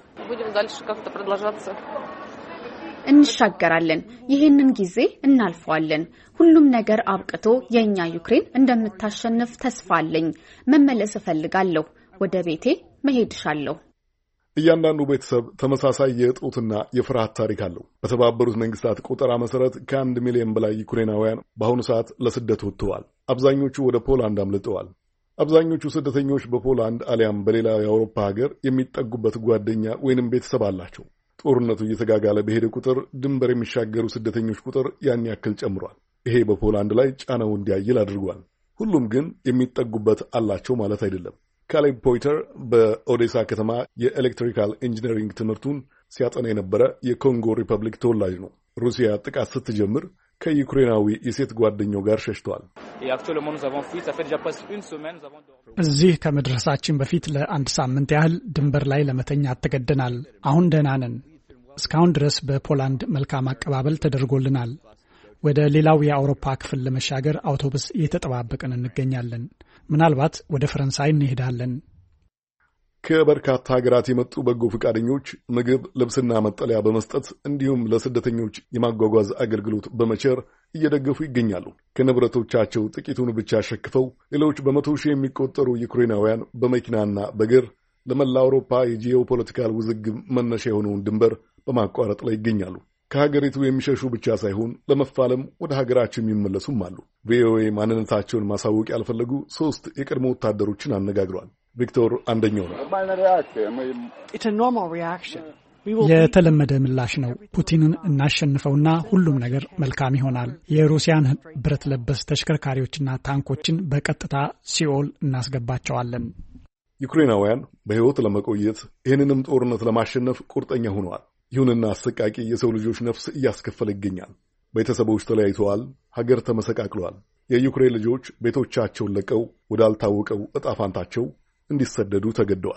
እንሻገራለን። ይህንን ጊዜ እናልፈዋለን። ሁሉም ነገር አብቅቶ የኛ ዩክሬን እንደምታሸንፍ ተስፋ አለኝ። መመለስ እፈልጋለሁ። ወደ ቤቴ መሄድሻለሁ። እያንዳንዱ ቤተሰብ ተመሳሳይ የእጦትና የፍርሃት ታሪክ አለው። በተባበሩት መንግስታት ቆጠራ መሰረት ከ1 ሚሊዮን በላይ ዩክሬናውያን በአሁኑ ሰዓት ለስደት ወጥተዋል። አብዛኞቹ ወደ ፖላንድ አምልጠዋል። አብዛኞቹ ስደተኞች በፖላንድ አሊያም በሌላ የአውሮፓ ሀገር የሚጠጉበት ጓደኛ ወይንም ቤተሰብ አላቸው። ጦርነቱ እየተጋጋለ በሄደ ቁጥር ድንበር የሚሻገሩ ስደተኞች ቁጥር ያን ያክል ጨምሯል። ይሄ በፖላንድ ላይ ጫናው እንዲያይል አድርጓል። ሁሉም ግን የሚጠጉበት አላቸው ማለት አይደለም። ካሌብ ፖይተር በኦዴሳ ከተማ የኤሌክትሪካል ኢንጂነሪንግ ትምህርቱን ሲያጠና የነበረ የኮንጎ ሪፐብሊክ ተወላጅ ነው። ሩሲያ ጥቃት ስትጀምር ከዩክሬናዊ የሴት ጓደኛው ጋር ሸሽተዋል። እዚህ ከመድረሳችን በፊት ለአንድ ሳምንት ያህል ድንበር ላይ ለመተኛት ተገደናል። አሁን ደህና ነን። እስካሁን ድረስ በፖላንድ መልካም አቀባበል ተደርጎልናል። ወደ ሌላው የአውሮፓ ክፍል ለመሻገር አውቶቡስ እየተጠባበቅን እንገኛለን። ምናልባት ወደ ፈረንሳይ እንሄዳለን። ከበርካታ ሀገራት የመጡ በጎ ፈቃደኞች ምግብ፣ ልብስና መጠለያ በመስጠት እንዲሁም ለስደተኞች የማጓጓዝ አገልግሎት በመቸር እየደገፉ ይገኛሉ። ከንብረቶቻቸው ጥቂቱን ብቻ አሸክፈው ሌሎች በመቶ ሺህ የሚቆጠሩ ዩክሬናውያን በመኪናና በእግር ለመላ አውሮፓ የጂኦፖለቲካል ውዝግብ መነሻ የሆነውን ድንበር በማቋረጥ ላይ ይገኛሉ። ከሀገሪቱ የሚሸሹ ብቻ ሳይሆን ለመፋለም ወደ ሀገራቸው የሚመለሱም አሉ። ቪኦኤ ማንነታቸውን ማሳወቅ ያልፈለጉ 3 የቀድሞ ወታደሮችን አነጋግሯል። ቪክቶር አንደኛው ነው። የተለመደ ምላሽ ነው። ፑቲንን እናሸንፈውና ሁሉም ነገር መልካም ይሆናል። የሩሲያን ብረት ለበስ ተሽከርካሪዎችና ታንኮችን በቀጥታ ሲኦል እናስገባቸዋለን። ዩክሬናውያን በሕይወት ለመቆየት ይህንንም ጦርነት ለማሸነፍ ቁርጠኛ ሆነዋል። ይሁንና አሰቃቂ የሰው ልጆች ነፍስ እያስከፈለ ይገኛል። ቤተሰቦች ተለያይተዋል። ሀገር ተመሰቃቅሏል። የዩክሬን ልጆች ቤቶቻቸውን ለቀው ወዳልታወቀው ዕጣ ፋንታቸው እንዲሰደዱ ተገደዋል።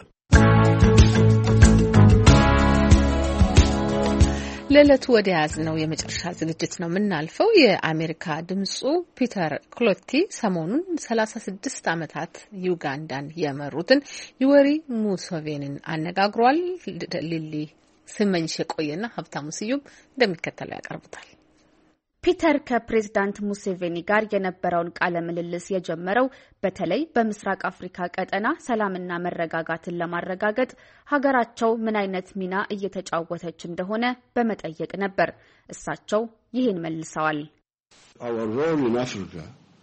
ለዕለቱ ወደ ያዝነው የመጨረሻ ዝግጅት ነው የምናልፈው። የአሜሪካ ድምጹ ፒተር ክሎቲ ሰሞኑን 36 ዓመታት ዩጋንዳን የመሩትን ዩዌሪ ሙሴቬኒን አነጋግሯል። ሊሊ ስመኝሽ የቆየና ሀብታሙ ስዩም እንደሚከተለው ያቀርቡታል። ፒተር ከፕሬዝዳንት ሙሴቬኒ ጋር የነበረውን ቃለ ምልልስ የጀመረው በተለይ በምስራቅ አፍሪካ ቀጠና ሰላምና መረጋጋትን ለማረጋገጥ ሀገራቸው ምን አይነት ሚና እየተጫወተች እንደሆነ በመጠየቅ ነበር። እሳቸው ይህን መልሰዋል። Our role in Africa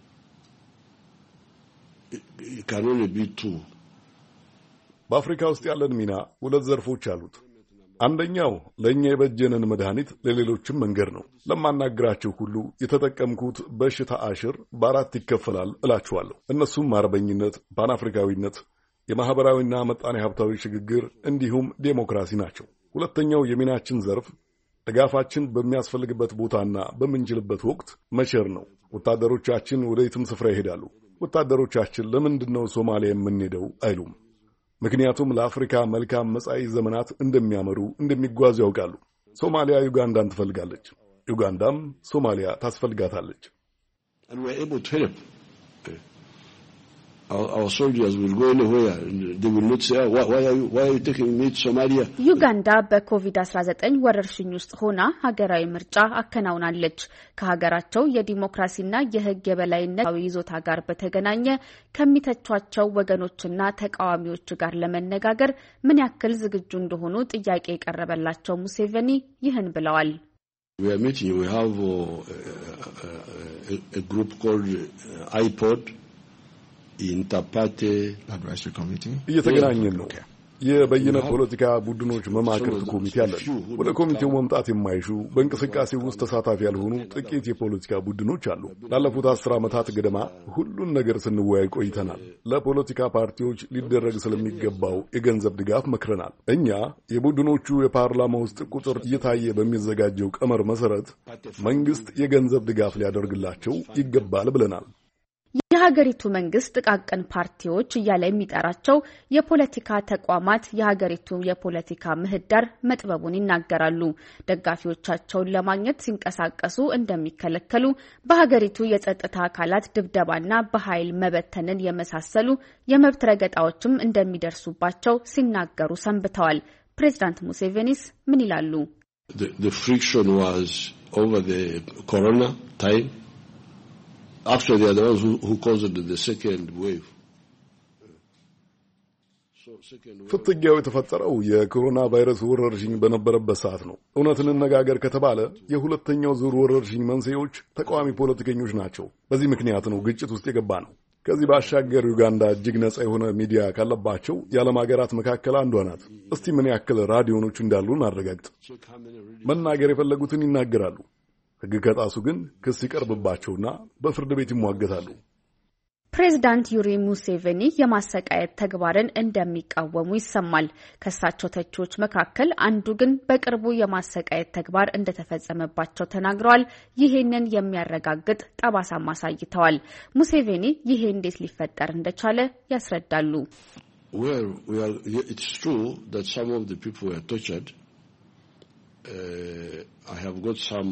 can only be two. በአፍሪካ ውስጥ ያለን ሚና 2 ዘርፎች አሉት። አንደኛው ለእኛ የበጀንን መድኃኒት ለሌሎችም መንገድ ነው። ለማናገራቸው ሁሉ የተጠቀምኩት በሽታ አሽር በ4 ይከፈላል እላችኋለሁ። እነሱም አርበኝነት፣ ፓንአፍሪካዊነት፣ የማህበራዊና መጣኔ ሀብታዊ ሽግግር እንዲሁም ዴሞክራሲ ናቸው። ሁለተኛው የሚናችን ዘርፍ ድጋፋችን በሚያስፈልግበት ቦታና በምንችልበት ወቅት መቸር ነው። ወታደሮቻችን ወደ የትም ስፍራ ይሄዳሉ። ወታደሮቻችን ለምንድነው ሶማሊያ የምንሄደው አይሉም። ምክንያቱም ለአፍሪካ መልካም መጻኢ ዘመናት እንደሚጓዙ ያውቃሉ። ሶማሊያ ዩጋንዳን ትፈልጋለች፣ ዩጋንዳም ሶማሊያ ታስፈልጋታለች። And we are able to help. Our soldiers will go anywhere. They will not say, why are you taking me to Somalia? ዩጋንዳ በኮቪድ-19 ወረርሽኝ ውስጥ ሆና ሀገራዊ ምርጫ አከናውናለች። ከሀገራቸው የዲሞክራሲና የሕግ የበላይነት ይዞታ ጋር በተገናኘ ከሚተቿቸው ወገኖችና ተቃዋሚዎች ጋር ለመነጋገር ምን ያክል ዝግጁ እንደሆኑ ጥያቄ የቀረበላቸው ሙሴቬኒ ይህን ብለዋል። We are meeting. We have a group called IPOD, Interparty Advisory Committee. እየተገናኘን ነው። የበይነ ፖለቲካ ቡድኖች መማክርት ኮሚቴ አለን። ወደ ኮሚቴው መምጣት የማይሹ በእንቅስቃሴው ውስጥ ተሳታፊ ያልሆኑ ጥቂት የፖለቲካ ቡድኖች አሉ። ላለፉት 10 ዓመታት ገደማ ሁሉን ነገር ስንወያይ ቆይተናል። ለፖለቲካ ፓርቲዎች ሊደረግ ስለሚገባው የገንዘብ ድጋፍ መክረናል። እኛ የቡድኖቹ የፓርላማ ውስጥ ቁጥር እየታየ በሚዘጋጀው ቀመር መሰረት መንግስት የገንዘብ ድጋፍ ሊያደርግላቸው ይገባል ብለናል። የሀገሪቱ መንግስት ጥቃቅን ፓርቲዎች እያለ የሚጠራቸው የፖለቲካ ተቋማት የሀገሪቱ የፖለቲካ ምህዳር መጥበቡን ይናገራሉ። ደጋፊዎቻቸውን ለማግኘት ሲንቀሳቀሱ እንደሚከለከሉ፣ በሀገሪቱ የጸጥታ አካላት ድብደባና በኃይል መበተንን የመሳሰሉ የመብት ረገጣዎችም እንደሚደርሱባቸው ሲናገሩ ሰንብተዋል። ፕሬዝዳንት ሙሴቬኒስ ምን ይላሉ? The friction was over the corona time. Actually, they are the ones who caused the second wave. ፍትጊያው የተፈጠረው የኮሮና ቫይረስ ወረርሽኝ በነበረበት ሰዓት ነው። እውነትን እንነጋገር ከተባለ የሁለተኛው ዙር ወረርሽኝ መንስኤዎች ተቃዋሚ ፖለቲከኞች ናቸው። በዚህ ምክንያት ነው ግጭት ውስጥ የገባ ነው። ከዚህ ባሻገር ዩጋንዳ እጅግ ነጻ የሆነ ሚዲያ ካለባቸው የዓለም ሀገራት መካከል አንዷ ናት። እስቲ ምን ያክል ራዲዮኖች እንዳሉን አረጋግጥ። መናገር የፈለጉትን ይናገራሉ። ሕግ ከጣሱ ግን ክስ ይቀርብባቸውና በፍርድ ቤት ይሟገታሉ። ፕሬዝዳንት ዩሪ ሙሴቬኒ የማሰቃየት ተግባርን እንደሚቃወሙ ይሰማል። ከሳቸው ተቺዎች መካከል አንዱ ግን በቅርቡ የማሰቃየት ተግባር እንደተፈጸመባቸው ተናግረዋል። ይሄንን የሚያረጋግጥ ጠባሳም አሳይተዋል። ሙሴቬኒ ይሄ እንዴት ሊፈጠር እንደቻለ ያስረዳሉ። It's true that some of the people were tortured. I have got some.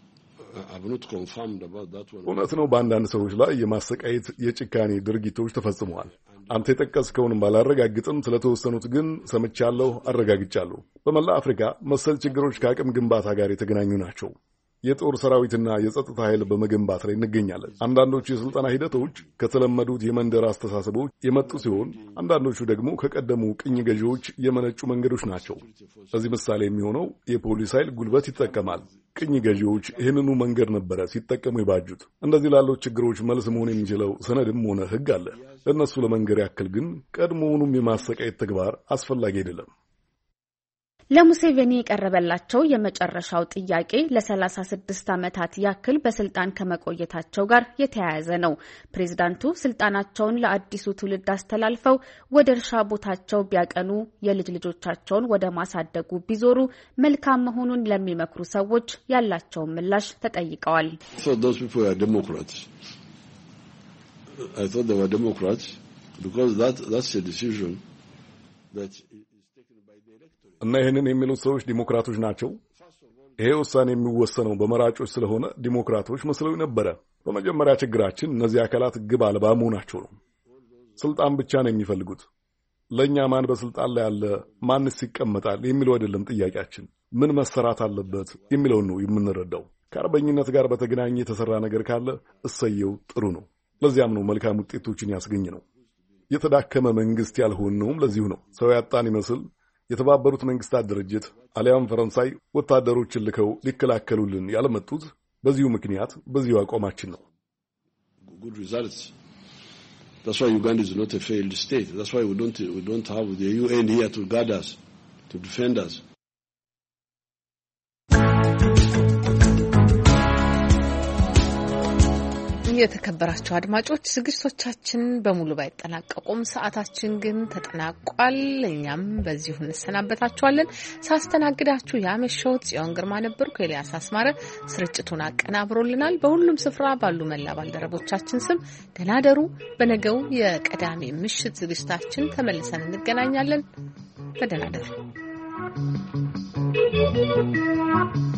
እውነት ነው። በአንዳንድ ሰዎች ላይ የማሰቃየት የጭካኔ ድርጊቶች ተፈጽመዋል። አንተ የጠቀስከውን ባላረጋግጥም ስለተወሰኑት ግን ሰምቻለሁ፣ አረጋግጫለሁ። በመላ አፍሪካ መሰል ችግሮች ከአቅም ግንባታ ጋር የተገናኙ ናቸው። የጦር ሰራዊትና የጸጥታ ኃይል በመገንባት ላይ እንገኛለን። አንዳንዶቹ የስልጠና ሂደቶች ከተለመዱት የመንደር አስተሳሰቦች የመጡ ሲሆን፣ አንዳንዶቹ ደግሞ ከቀደሙ ቅኝ ገዢዎች የመነጩ መንገዶች ናቸው። በዚህ ምሳሌ የሚሆነው የፖሊስ ኃይል ጉልበት ይጠቀማል። ቅኝ ገዢዎች ይህንኑ መንገድ ነበረ ሲጠቀሙ የባጁት። እንደዚህ ላለው ችግሮች መልስ መሆን የሚችለው ሰነድም ሆነ ሕግ አለ። ለእነሱ ለመንገር ያክል ግን ቀድሞውኑም የማሰቃየት ተግባር አስፈላጊ አይደለም። ለሙሴቬኒ የቀረበላቸው የመጨረሻው ጥያቄ ለ36 ዓመታት ያክል በስልጣን ከመቆየታቸው ጋር የተያያዘ ነው። ፕሬዝዳንቱ ስልጣናቸውን ለአዲሱ ትውልድ አስተላልፈው ወደ እርሻ ቦታቸው ቢያቀኑ፣ የልጅ ልጆቻቸውን ወደ ማሳደጉ ቢዞሩ መልካም መሆኑን ለሚመክሩ ሰዎች ያላቸውን ምላሽ ተጠይቀዋል። እና ይህንን የሚሉት ሰዎች ዲሞክራቶች ናቸው። ይሄ ውሳኔ የሚወሰነው በመራጮች ስለሆነ ዲሞክራቶች መስለው ነበረ። በመጀመሪያ ችግራችን እነዚህ አካላት ግብ አልባ መሆናቸው ነው። ስልጣን ብቻ ነው የሚፈልጉት። ለእኛ ማን በስልጣን ላይ ያለ፣ ማንስ ይቀመጣል የሚለው አይደለም ጥያቄያችን። ምን መሰራት አለበት የሚለውን ነው የምንረዳው። ከአርበኝነት ጋር በተገናኘ የተሰራ ነገር ካለ እሰየው፣ ጥሩ ነው። ለዚያም ነው መልካም ውጤቶችን ያስገኝ ነው። የተዳከመ መንግስት ያልሆነውም ለዚሁ ነው። ሰው ያጣን ይመስል የተባበሩት መንግስታት ድርጅት አሊያም ፈረንሳይ ወታደሮችን ልከው ሊከላከሉልን ያለመጡት በዚሁ ምክንያት በዚሁ አቋማችን ነው። Good results. That's why Uganda is not a failed state. That's why we don't have the UN here to guard us, to defend us. የተከበራችሁ አድማጮች ዝግጅቶቻችን በሙሉ ባይጠናቀቁም ሰዓታችን ግን ተጠናቋል። እኛም በዚሁ እንሰናበታችኋለን። ሳስተናግዳችሁ ያመሸሁት ጽዮን ግርማ ነበርኩ። ኤልያስ አስማረ ስርጭቱን አቀናብሮልናል። በሁሉም ስፍራ ባሉ መላ ባልደረቦቻችን ስም ደህና ደሩ። በነገው የቅዳሜ ምሽት ዝግጅታችን ተመልሰን እንገናኛለን። በደህና ደሩ።